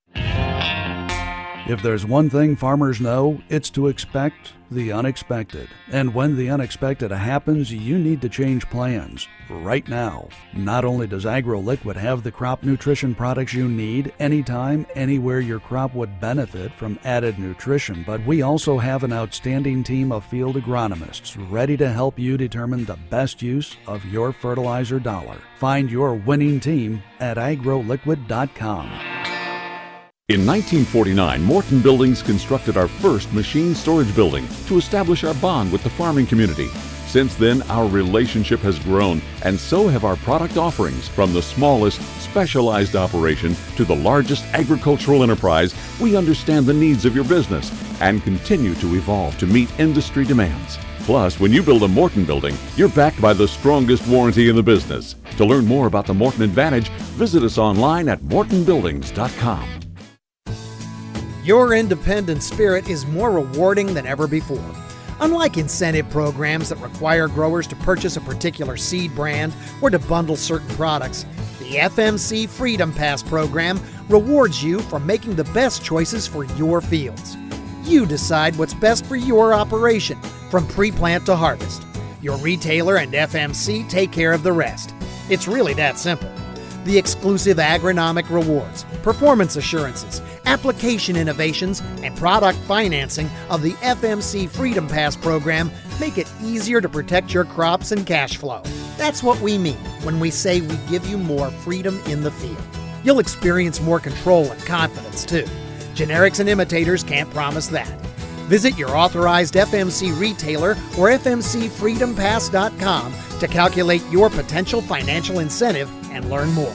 If there's one thing farmers know, it's to expect the unexpected. And when the unexpected happens, you need to change plans right now. Not only does AgroLiquid have the crop nutrition products you need anytime, anywhere your crop would benefit from added nutrition, but we also have an outstanding team of field agronomists ready to help you determine the best use of your fertilizer dollar. Find your winning team at agro liquid dot com. In nineteen forty-nine, Morton Buildings constructed our first machine storage building to establish our bond with the farming community. Since then, our relationship has grown, and so have our product offerings. From the smallest, specialized operation to the largest agricultural enterprise, we understand the needs of your business and continue to evolve to meet industry demands. Plus, when you build a Morton building, you're backed by the strongest warranty in the business. To learn more about the Morton Advantage, visit us online at morton buildings dot com. Your independent spirit is more rewarding than ever before. Unlike incentive programs that require growers to purchase a particular seed brand or to bundle certain products, the F M C Freedom Pass program rewards you for making the best choices for your fields. You decide what's best for your operation, from pre-plant to harvest. Your retailer and F M C take care of the rest. It's really that simple. The exclusive agronomic rewards, performance assurances, application innovations, and product financing of the F M C Freedom Pass program make it easier to protect your crops and cash flow. That's what we mean when we say we give you more freedom in the field. You'll experience more control and confidence, too. Generics and imitators can't promise that. Visit your authorized F M C retailer or f m c freedom pass dot com to calculate your potential financial incentive and learn more.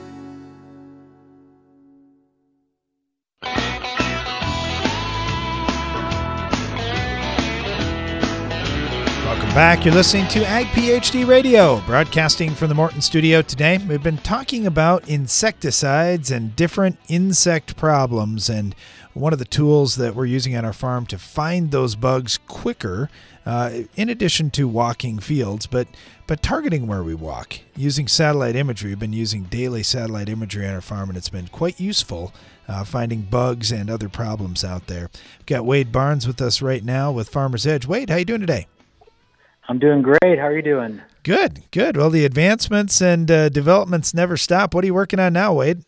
Welcome back. You're listening to Ag PhD Radio, broadcasting from the Morton studio today. We've been talking about insecticides and different insect problems, and one of the tools that we're using on our farm to find those bugs quicker, uh, in addition to walking fields, but but targeting where we walk, using satellite imagery. We've been using daily satellite imagery on our farm, and it's been quite useful uh, finding bugs and other problems out there. We've got Wade Barnes with us right now with Farmer's Edge. Wade, how you doing today? I'm doing great. How are you doing? Good, good. Well, the advancements and uh, developments never stop. What are you working on now, Wade?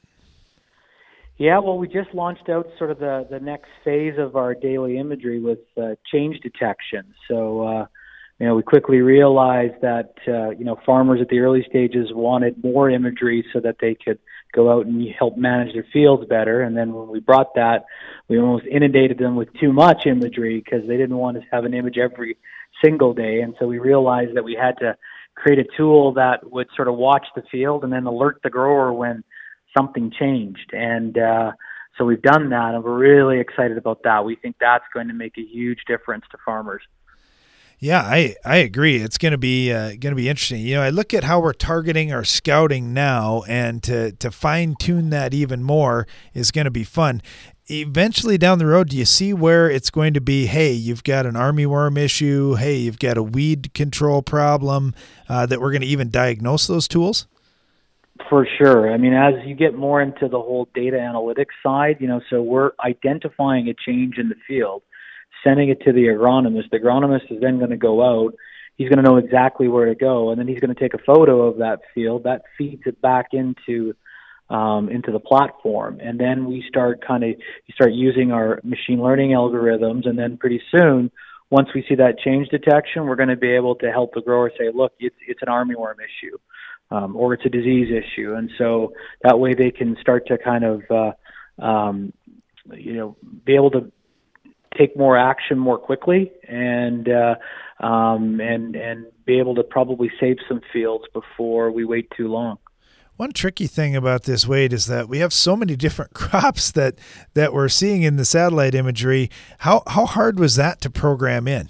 Yeah, well, we just launched out sort of the, the next phase of our daily imagery with uh, change detection. So, uh, you know, we quickly realized that, uh, you know, farmers at the early stages wanted more imagery so that they could go out and help manage their fields better. And then when we brought that, we almost inundated them with too much imagery because they didn't want to have an image every single day. And so we realized that we had to create a tool that would sort of watch the field and then alert the grower when something changed. And uh, so we've done that, and we're really excited about that. We think that's going to make a huge difference to farmers. Yeah, I, I agree. It's going to be uh, going to be interesting. You know, I look at how we're targeting our scouting now, and to to fine tune that even more is going to be fun. Eventually down the road, do you see where it's going to be, hey, you've got an armyworm issue, hey, you've got a weed control problem, uh, that we're going to even diagnose those tools? For sure. I mean, as you get more into the whole data analytics side, you know, so we're identifying a change in the field, sending it to the agronomist. The agronomist is then going to go out. He's going to know exactly where to go, and then he's going to take a photo of that field. That feeds it back into um, into the platform, and then we start kind of you start using our machine learning algorithms, and then pretty soon, once we see that change detection, we're going to be able to help the grower say, look, it's it's an armyworm issue. Um, or it's a disease issue, and so that way they can start to kind of, uh, um, you know, be able to take more action more quickly, and uh, um, and and be able to probably save some fields before we wait too long. One tricky thing about this, Wade, is that we have so many different crops that that we're seeing in the satellite imagery. How how hard was that to program in?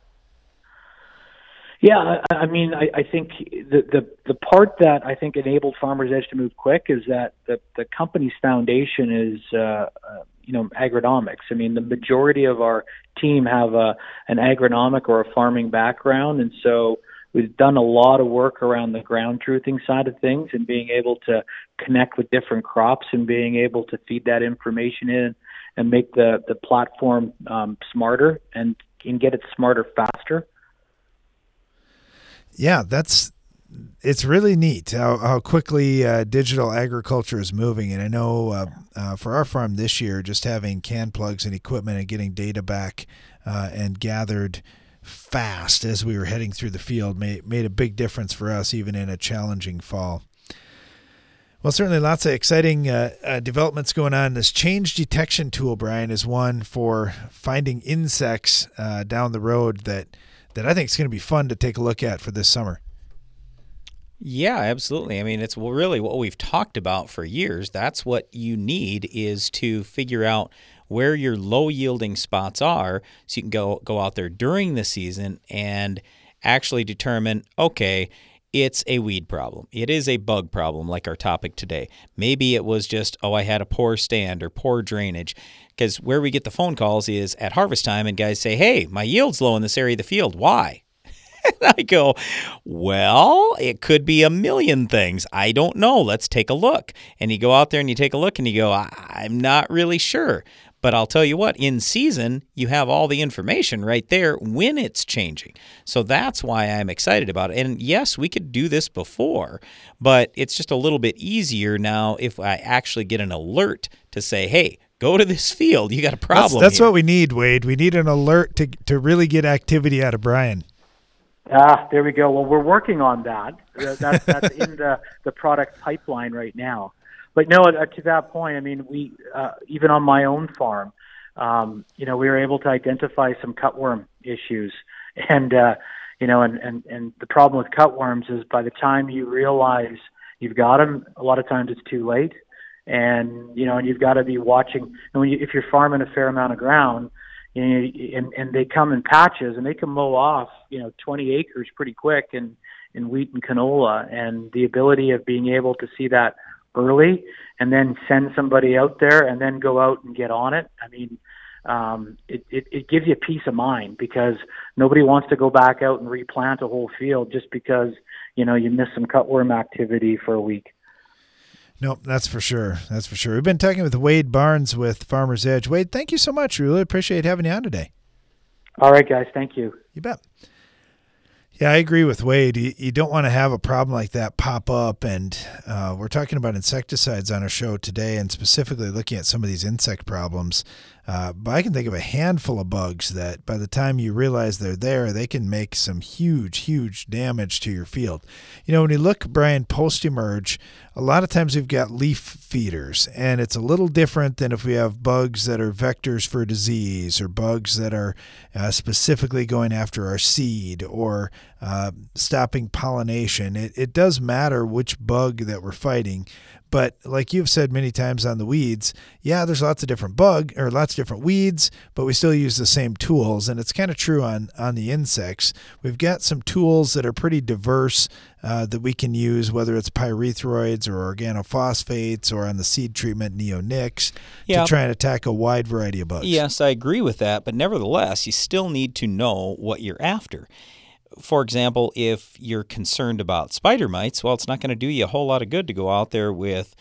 Yeah, I, I mean, I, I think the, the the part that I think enabled Farmer's Edge to move quick is that the, the company's foundation is, uh, uh, you know, agronomics. I mean, the majority of our team have a, an agronomic or a farming background, and so we've done a lot of work around the ground truthing side of things and being able to connect with different crops and being able to feed that information in and make the, the platform um, smarter and, and get it smarter faster. Yeah, that's it's really neat how, how quickly uh, digital agriculture is moving. And I know uh, uh, for our farm this year, just having can plugs and equipment and getting data back uh, and gathered fast as we were heading through the field made, made a big difference for us, even in a challenging fall. Well, certainly lots of exciting uh, uh, developments going on. This change detection tool, Brian, is one for finding insects uh, down the road that that I think is going to be fun to take a look at for this summer. Yeah, absolutely. I mean, it's really what we've talked about for years. That's what you need, is to figure out where your low yielding spots are, so you can go go out there during the season and actually determine, okay, it's a weed problem. It is a bug problem, like our topic today. Maybe it was just, oh, I had a poor stand or poor drainage. Because where we get the phone calls is at harvest time, and guys say, hey, my yield's low in this area of the field. Why? And I go, well, it could be a million things. I don't know. Let's take a look. And you go out there and you take a look and you go, I'm not really sure. But I'll tell you what, in season, you have all the information right there when it's changing. So that's why I'm excited about it. And yes, we could do this before, but it's just a little bit easier now if I actually get an alert to say, hey, go to this field. You got a problem. That's, that's here. what we need, Wade. We need an alert to to really get activity out of Brian. Ah, there we go. Well, we're working on that. That's, that's in the, the product pipeline right now. But no, uh, to that point, I mean, we uh, even on my own farm, um, you know, we were able to identify some cutworm issues, and uh, you know, and, and and the problem with cutworms is by the time you realize you've got them, a lot of times it's too late, and you know, and you've got to be watching. And when you, if you're farming a fair amount of ground, you know, and and they come in patches, and they can mow off, you know, twenty acres pretty quick in in wheat and canola, and the ability of being able to see that early and then send somebody out there and then go out and get on it. I mean, um, it, it, it gives you peace of mind, because nobody wants to go back out and replant a whole field just because, you know, you missed some cutworm activity for a week. Nope, that's for sure. That's for sure. We've been talking with Wade Barnes with Farmer's Edge. Wade, thank you so much. We really appreciate having you on today. All right, guys. Thank you. You bet. Yeah, I agree with Wade. You, you don't want to have a problem like that pop up. And uh, we're talking about insecticides on our show today, and specifically looking at some of these insect problems. Uh, but I can think of a handful of bugs that by the time you realize they're there, they can make some huge, huge damage to your field. You know, when you look, Brian, post-emerge, a lot of times we've got leaf feeders, and it's a little different than if we have bugs that are vectors for disease, or bugs that are uh, specifically going after our seed, or uh, stopping pollination. It, it does matter which bug that we're fighting. But like you've said many times on the weeds, yeah, there's lots of different bug or lots of different weeds, but we still use the same tools. And it's kind of true on, on the insects. We've got some tools that are pretty diverse uh, that we can use, whether it's pyrethroids or organophosphates, or on the seed treatment, neonics, yeah. to try and attack a wide variety of bugs. Yes, I agree with that. But nevertheless, you still need to know what you're after. For example, if you're concerned about spider mites, well, it's not going to do you a whole lot of good to go out there with,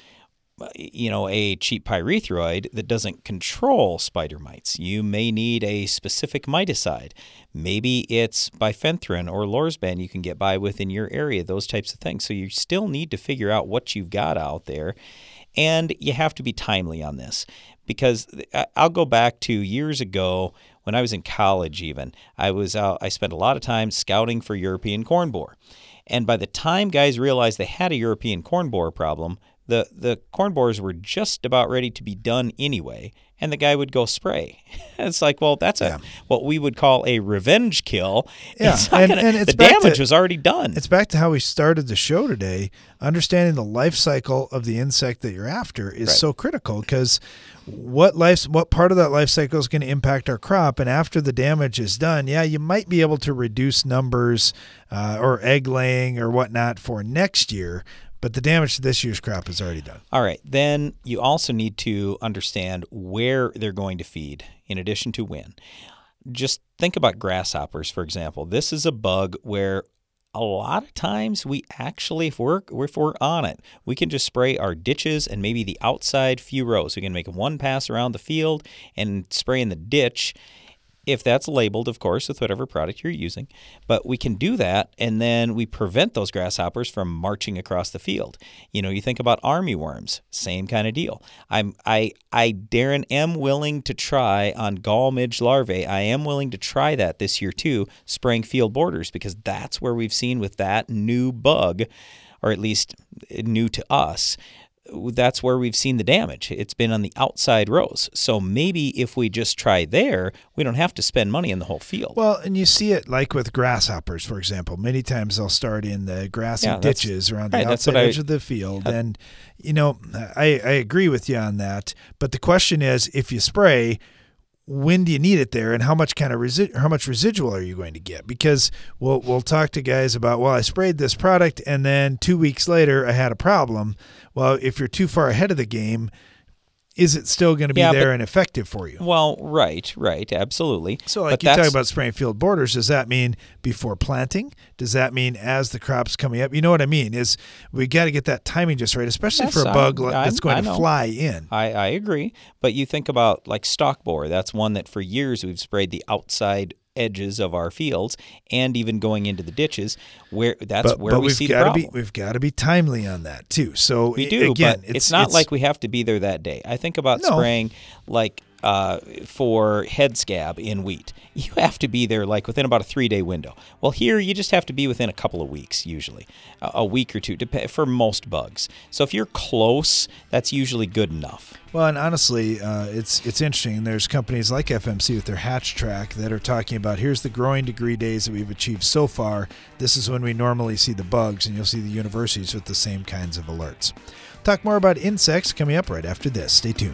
you know, a cheap pyrethroid that doesn't control spider mites. You may need a specific miticide. Maybe it's bifenthrin or lorsban you can get by with in your area, those types of things. So you still need to figure out what you've got out there, and you have to be timely on this. Because I'll go back to years ago when I was in college even. I was out, I spent a lot of time scouting for European corn borer. And by the time guys realized they had a European corn borer problem, the, the corn borers were just about ready to be done anyway, and the guy would go spray. It's like, well, that's yeah. a what we would call a revenge kill. Yeah, it's and, gonna, and it's the damage to, was already done. It's back to how we started the show today. Understanding the life cycle of the insect that you're after is Right. so critical, because what life, what part of that life cycle is going to impact our crop, and after the damage is done, yeah, you might be able to reduce numbers uh, or egg laying or whatnot for next year. But the damage to this year's crop is already done. All right. Then you also need to understand where they're going to feed, in addition to when. Just think about grasshoppers, for example. This is a bug where a lot of times we actually, if we're, if we're on it, we can just spray our ditches and maybe the outside few rows. We can make one pass around the field and spray in the ditch, if that's labeled, of course, with whatever product you're using. But we can do that, and then we prevent those grasshoppers from marching across the field. You know, you think about armyworms, same kind of deal. I'm, I, I, Darren, am willing to try on gall midge larvae. I am willing to try that this year too, spraying field borders, because that's where we've seen with that new bug, or at least new to us, that's where we've seen the damage. It's been on the outside rows. So maybe if we just try there, we don't have to spend money in the whole field. Well, and you see it like with grasshoppers, for example. Many times they'll start in the grassy Yeah, that's- ditches around the right, that's outside what I- edge of the field. And, you know, I, I agree with you on that. But the question is, if you spray, when do you need it there, and how much kind of resi- how much residual are you going to get? Because we'll we'll talk to guys about, well, I sprayed this product and then two weeks later I had a problem. Well, if you're too far ahead of the game, is it still going to be Yeah, there but- and effective for you? Well, right, right, absolutely. So like But you talk that's- about spraying field borders, does that mean before planting? Does that mean as the crop's coming up? You know what I mean? Is we got to get that timing just right, especially That's- for a I- bug like- I- that's going I to know. fly in. I, I agree. But you think about like stalk borer. That's one that for years we've sprayed the outside edges of our fields and even going into the ditches where that's but, where but we we've see the got to problem. be we've got to be timely on that too. So We i- do, again, but it's, not like we have to be there that day. I think about No. spraying like uh, for head scab in wheat. You have to be there like within about a three-day window. Well, here you just have to be within a couple of weeks usually, a, a week or two dep- for most bugs. So if you're close, that's usually good enough. Well, and honestly, uh, it's it's interesting. There's companies like F M C with their Hatch Track that are talking about here's the growing degree days that we've achieved so far. This is when we normally see the bugs, and you'll see the universities with the same kinds of alerts. Talk more about insects coming up right after this. Stay tuned.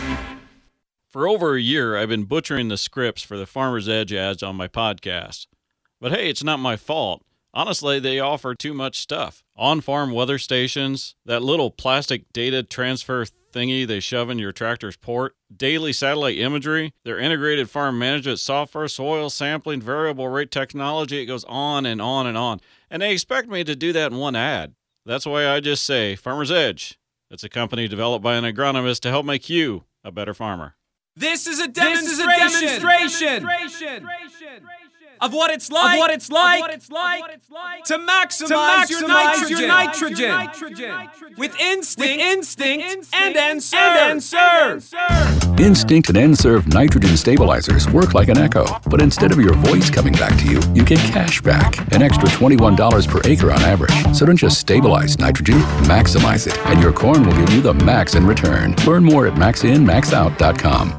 For over a year, I've been butchering the scripts for the Farmer's Edge ads on my podcast. But hey, it's not my fault. Honestly, they offer too much stuff. On-farm weather stations, that little plastic data transfer thingy they shove in your tractor's port, daily satellite imagery, their integrated farm management software, soil sampling, variable rate technology, it goes on and on and on. And they expect me to do that in one ad. That's why I just say Farmer's Edge. It's a company developed by an agronomist to help make you a better farmer. This is a demonstration, this is a demonstration, demonstration of what it's like, of what it's like, what it's like to maximize, to maximize your, nitrogen, your nitrogen, your nitrogen with instinct, with instinct, instinct and N-Serve. Instinct and N-Serve nitrogen stabilizers work like an echo, but instead of your voice coming back to you, you get cash back, an extra twenty-one dollars per acre on average. So don't just stabilize nitrogen, maximize it, and your corn will give you the max in return. Learn more at max in max out dot com.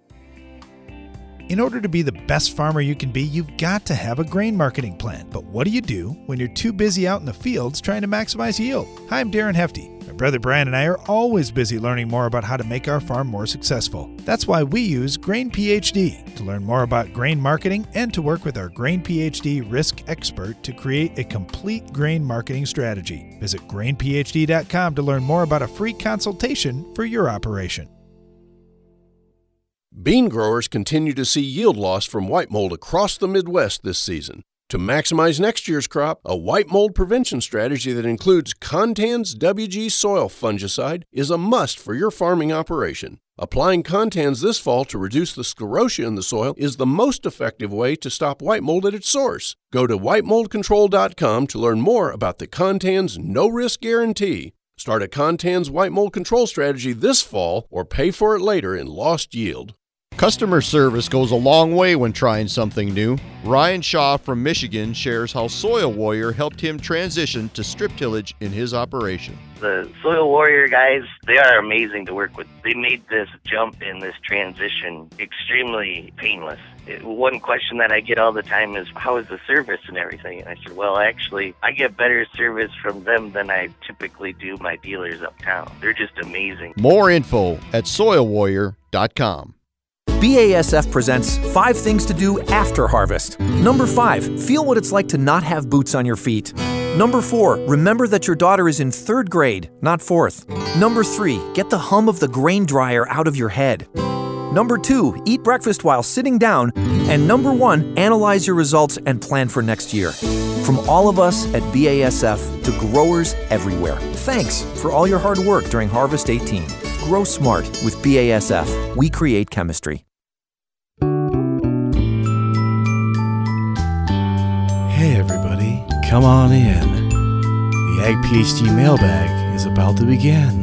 In order to be the best farmer you can be, you've got to have a grain marketing plan. But what do you do when you're too busy out in the fields trying to maximize yield? Hi, I'm Darren Hefty. My brother Brian and I are always busy learning more about how to make our farm more successful. That's why we use Grain PhD to learn more about grain marketing and to work with our Grain PhD risk expert to create a complete grain marketing strategy. Visit grain p h d dot com to learn more about a free consultation for your operation. Bean growers continue to see yield loss from white mold across the Midwest this season. To maximize next year's crop, a white mold prevention strategy that includes Contans W G soil fungicide is a must for your farming operation. Applying Contans this fall to reduce the sclerotia in the soil is the most effective way to stop white mold at its source. Go to white mold control dot com to learn more about the Contans no-risk guarantee. Start a Contans white mold control strategy this fall or pay for it later in lost yield. Customer service goes a long way when trying something new. Ryan Shaw from Michigan shares how Soil Warrior helped him transition to strip tillage in his operation. The Soil Warrior guys, they are amazing to work with. They made this jump in this transition extremely painless. It, one question that I get all the time is, how is the service and everything? And I said, well, actually, I get better service from them than I typically do my dealers uptown. They're just amazing. More info at soil warrior dot com. B A S F presents five things to do after harvest. Number five, feel what it's like to not have boots on your feet. Number four, remember that your daughter is in third grade, not fourth. Number three, get the hum of the grain dryer out of your head. Number two, eat breakfast while sitting down. And number one, analyze your results and plan for next year. From all of us at B A S F to growers everywhere, thanks for all your hard work during Harvest eighteen. Grow smart with B A S F. We create chemistry. Hey everybody, come on in. The Ag PhD mailbag is about to begin.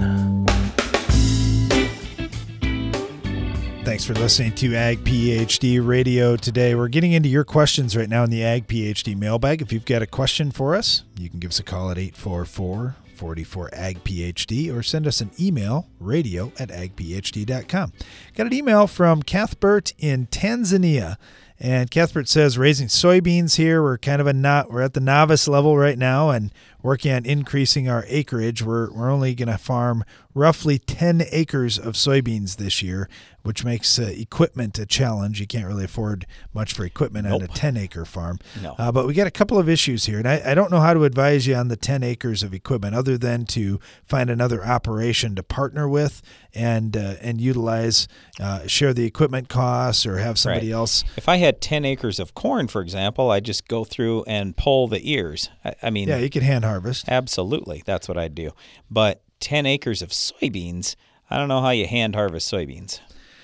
Thanks for listening to Ag PhD Radio today. We're getting into your questions right now in the Ag PhD mailbag. If you've got a question for us, you can give us a call at eight four four, forty-four A G P H D, or send us an email, radio at ag p h d dot com. Got an email from Cathbert in Tanzania. And Cathbert says, raising soybeans here, we're kind of a not, we're at the novice level right now and working on increasing our acreage. We're, we're only going to farm roughly ten acres of soybeans this year, which makes uh, equipment a challenge. You can't really afford much for equipment Nope. on a ten-acre farm. No. Uh, but we got a couple of issues here, and I, I don't know how to advise you on the ten acres of equipment other than to find another operation to partner with and uh, and utilize, uh, share the equipment costs or have somebody Right. else. If I had ten acres of corn, for example, I'd just go through and pull the ears. I, I mean, Yeah, you could hand harvest. Absolutely. That's what I'd do. But ten acres of soybeans, I don't know how you hand harvest soybeans.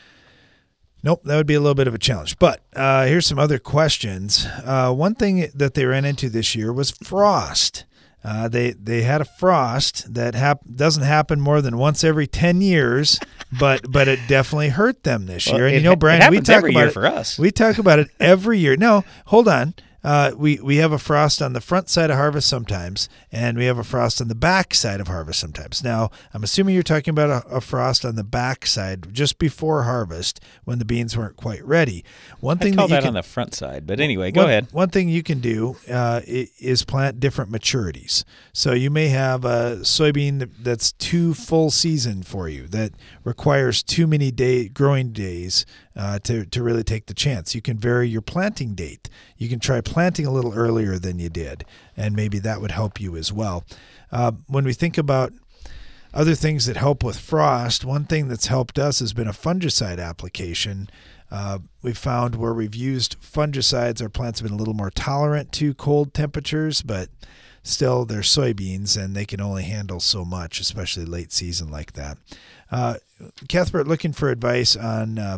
Nope, that would be a little bit of a challenge. But uh, here's some other questions. Uh, one thing that they ran into this year was frost. Uh, they they had a frost that hap- doesn't happen more than once every ten years, but but it definitely hurt them this Well, year. And it you know, ha- it Brian, we happens talk every about year it for us. We talk about it every year. No, hold on. Uh, we, we have a frost on the front side of harvest sometimes, and we have a frost on the back side of harvest sometimes. Now, I'm assuming you're talking about a, a frost on the back side just before harvest when the beans weren't quite ready. One I thing call that, you that can, on the front side. But anyway, go one, ahead. One thing you can do uh, i- is plant different maturities. So you may have a soybean that's too full season for you, that requires too many day growing days uh, to, to really take the chance. You can vary your planting date. You can try planting a little earlier than you did, and maybe that would help you as well. Uh, when we think about other things that help with frost, one thing that's helped us has been a fungicide application. Uh, we've found where we've used fungicides, our plants have been a little more tolerant to cold temperatures, but still they're soybeans and they can only handle so much, especially late season like that. Uh, Cuthbert, looking for advice on uh,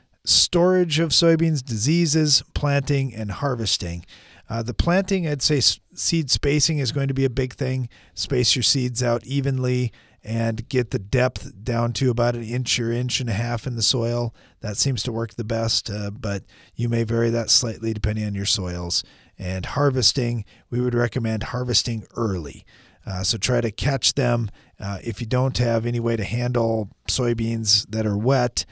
storage of soybeans, diseases, planting, and harvesting. Uh, the planting, I'd say s- seed spacing is going to be a big thing. Space your seeds out evenly and get the depth down to about an inch or inch and a half in the soil. That seems to work the best, uh, but you may vary that slightly depending on your soils. And harvesting, we would recommend harvesting early. Uh, so try to catch them. Uh, if you don't have any way to handle soybeans that are wet,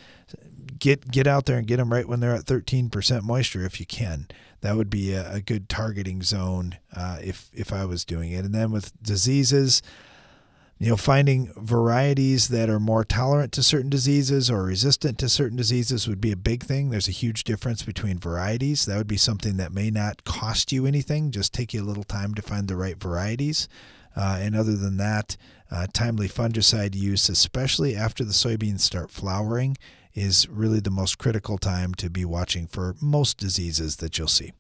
get get out there and get them right when they're at thirteen percent moisture if you can. That would be a, a good targeting zone uh, if if I was doing it. And then with diseases, you know, finding varieties that are more tolerant to certain diseases or resistant to certain diseases would be a big thing. There's a huge difference between varieties. That would be something that may not cost you anything, just take you a little time to find the right varieties. Uh, and other than that, uh, timely fungicide use, especially after the soybeans start flowering, is really the most critical time to be watching for most diseases that you'll see.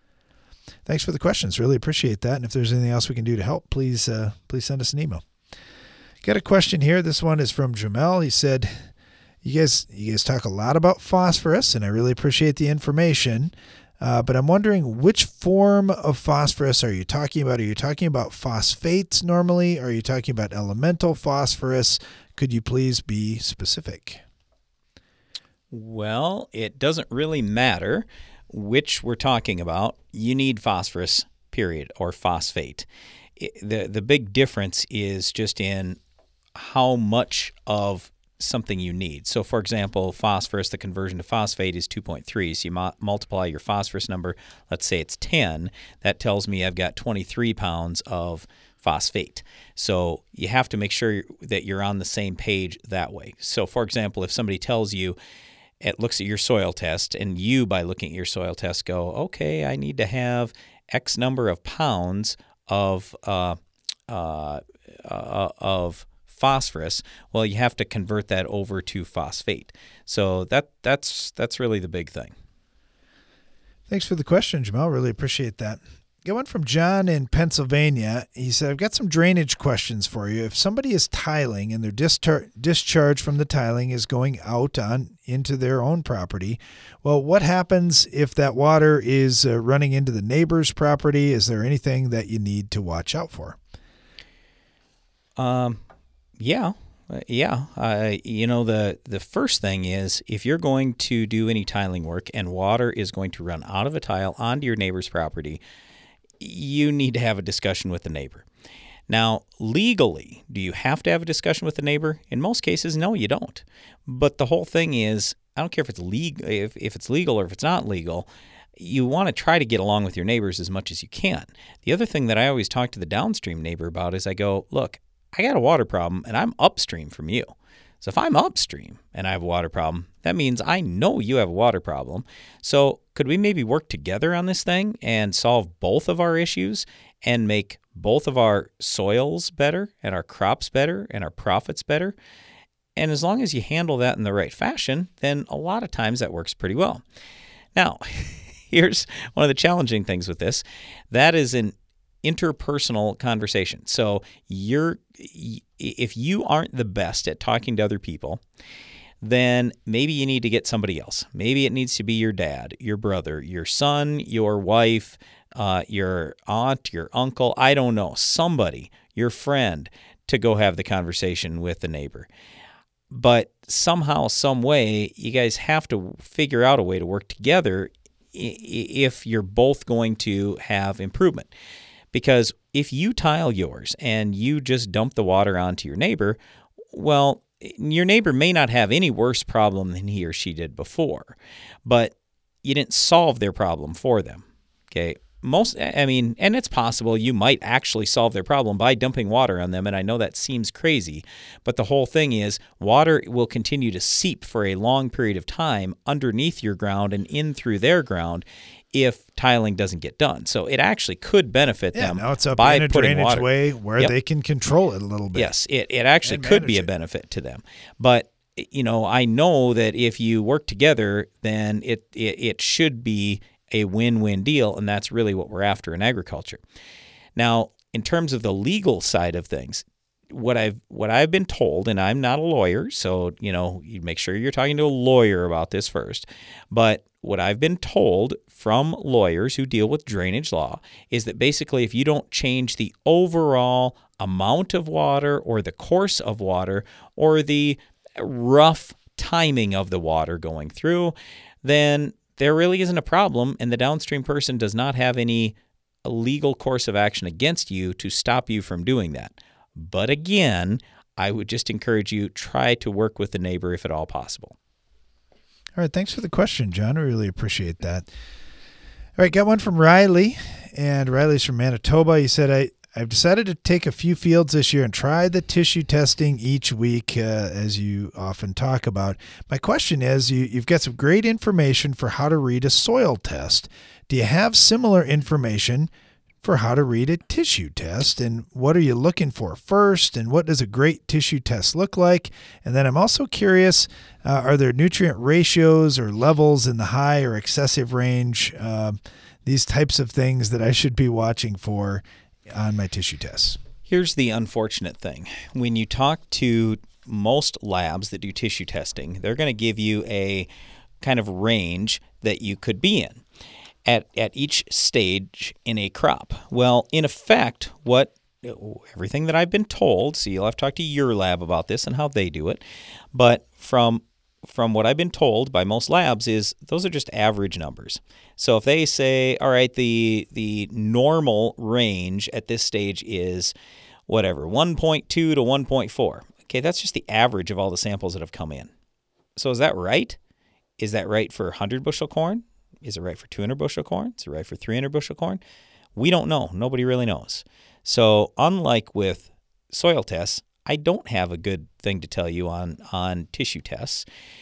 Thanks for the questions. Really appreciate that. And if there's anything else we can do to help, please uh, please send us an email. Got a question here. This one is from Jamel. He said, you guys, you guys talk a lot about phosphorus, and I really appreciate the information. Uh, but I'm wondering, which form of phosphorus are you talking about? Are you talking about phosphates normally? Are you talking about elemental phosphorus? Could you please be specific? Well, it doesn't really matter which we're talking about. You need phosphorus, period, or phosphate. It, the The big difference is just in how much of something you need. So, for example, phosphorus, the conversion to phosphate is two point three. So you mu- multiply your phosphorus number, let's say it's ten. That tells me I've got twenty-three pounds of phosphate. So you have to make sure that you're on the same page that way. So, for example, if somebody tells you, it looks at your soil test, and you, by looking at your soil test, go, okay, I need to have X number of pounds of uh, uh, uh, of phosphorus. Well, you have to convert that over to phosphate. So that that's that's really the big thing. Thanks for the question, Jamal. Really appreciate that. Got one from John in Pennsylvania. He said, I've got some drainage questions for you. If somebody is tiling and their distar- discharge from the tiling is going out on into their own property, well, what happens if that water is uh, running into the neighbor's property? Is there anything that you need to watch out for? Um, yeah, uh, yeah. Uh, you know, the the first thing is, if you're going to do any tiling work and water is going to run out of a tile onto your neighbor's property, you need to have a discussion with the neighbor. Now, legally, do you have to have a discussion with the neighbor? In most cases, no, you don't. But the whole thing is, I don't care if it's legal, if, if it's legal or if it's not legal, you want to try to get along with your neighbors as much as you can. The other thing that I always talk to the downstream neighbor about is I go, look, I got a water problem and I'm upstream from you. So if I'm upstream and I have a water problem, that means I know you have a water problem. So could we maybe work together on this thing and solve both of our issues and make both of our soils better and our crops better and our profits better? And as long as you handle that in the right fashion, then a lot of times that works pretty well. Now, here's one of the challenging things with this. That is an interpersonal conversation. So you're if you aren't the best at talking to other people, then maybe you need to get somebody else. Maybe it needs to be your dad, your brother, your son, your wife, uh, your aunt, your uncle, I don't know, somebody, your friend, to go have the conversation with the neighbor. But somehow, some way, you guys have to figure out a way to work together if you're both going to have improvement. Because if you tile yours and you just dump the water onto your neighbor, well, your neighbor may not have any worse problem than he or she did before, but you didn't solve their problem for them. Okay. Most, I mean, and it's possible you might actually solve their problem by dumping water on them. And I know that seems crazy, but the whole thing is water will continue to seep for a long period of time underneath your ground and in through their ground if tiling doesn't get done. So it actually could benefit yeah, them now it's up by in a putting drainage water. way where Yep. they can control it a little bit. Yes, it, it actually could be a benefit to them. But, you know, I know that if you work together, then it, it, it should be a win-win deal, and that's really what we're after in agriculture. Now, in terms of the legal side of things, what I've what I've been told, and I'm not a lawyer, so you know, you make sure you're talking to a lawyer about this first. But what I've been told from lawyers who deal with drainage law is that basically, if you don't change the overall amount of water or the course of water or the rough timing of the water going through, then there really isn't a problem, and the downstream person does not have any legal course of action against you to stop you from doing that. But again, I would just encourage you, try to work with the neighbor if at all possible. All right, thanks for the question, John. I really appreciate that. All right, got one from Riley, and Riley's from Manitoba. He said, I, I've decided to take a few fields this year and try the tissue testing each week, uh, as you often talk about. My question is, you, you've got some great information for how to read a soil test. Do you have similar information for how to read a tissue test? And what are you looking for first? And what does a great tissue test look like? And then I'm also curious, uh, are there nutrient ratios or levels in the high or excessive range? Uh, these types of things that I should be watching for on my tissue tests. Here's the unfortunate thing. When you talk to most labs that do tissue testing, they're going to give you a kind of range that you could be in at, at each stage in a crop. Well, in effect, what everything that I've been told, so you'll have to talk to your lab about this and how they do it, but from from what I've been told by most labs is those are just average numbers. So if they say, all right, the the normal range at this stage is whatever, one point two to one point four. Okay, that's just the average of all the samples that have come in. So is that right? Is that right for one hundred bushel corn? Is it right for two hundred bushel corn? Is it right for three hundred bushel corn? We don't know. Nobody really knows. So unlike with soil tests, I don't have a good thing to tell you on, on tissue tests.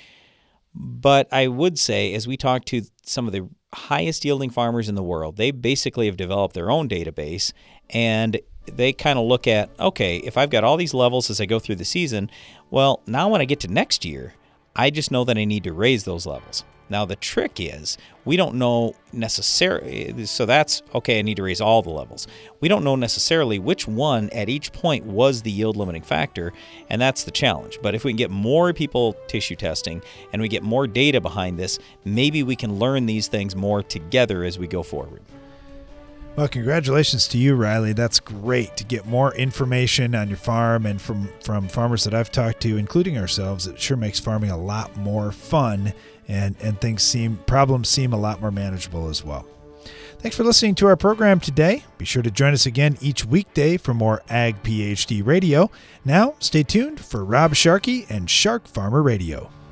But I would say, as we talk to some of the highest yielding farmers in the world, they basically have developed their own database, and they kind of look at, okay, if I've got all these levels as I go through the season, well, now when I get to next year, I just know that I need to raise those levels. Now, the trick is we don't know necessarily, so that's, okay, I need to raise all the levels. We don't know necessarily which one at each point was the yield limiting factor, and that's the challenge. But if we can get more people tissue testing and we get more data behind this, maybe we can learn these things more together as we go forward. Well, congratulations to you, Riley. That's great to get more information on your farm, and from, from farmers that I've talked to, including ourselves. It sure makes farming a lot more fun, and, and things seem, problems seem a lot more manageable as well. Thanks for listening to our program today. Be sure to join us again each weekday for more Ag PhD Radio. Now, stay tuned for Rob Sharkey and Shark Farmer Radio.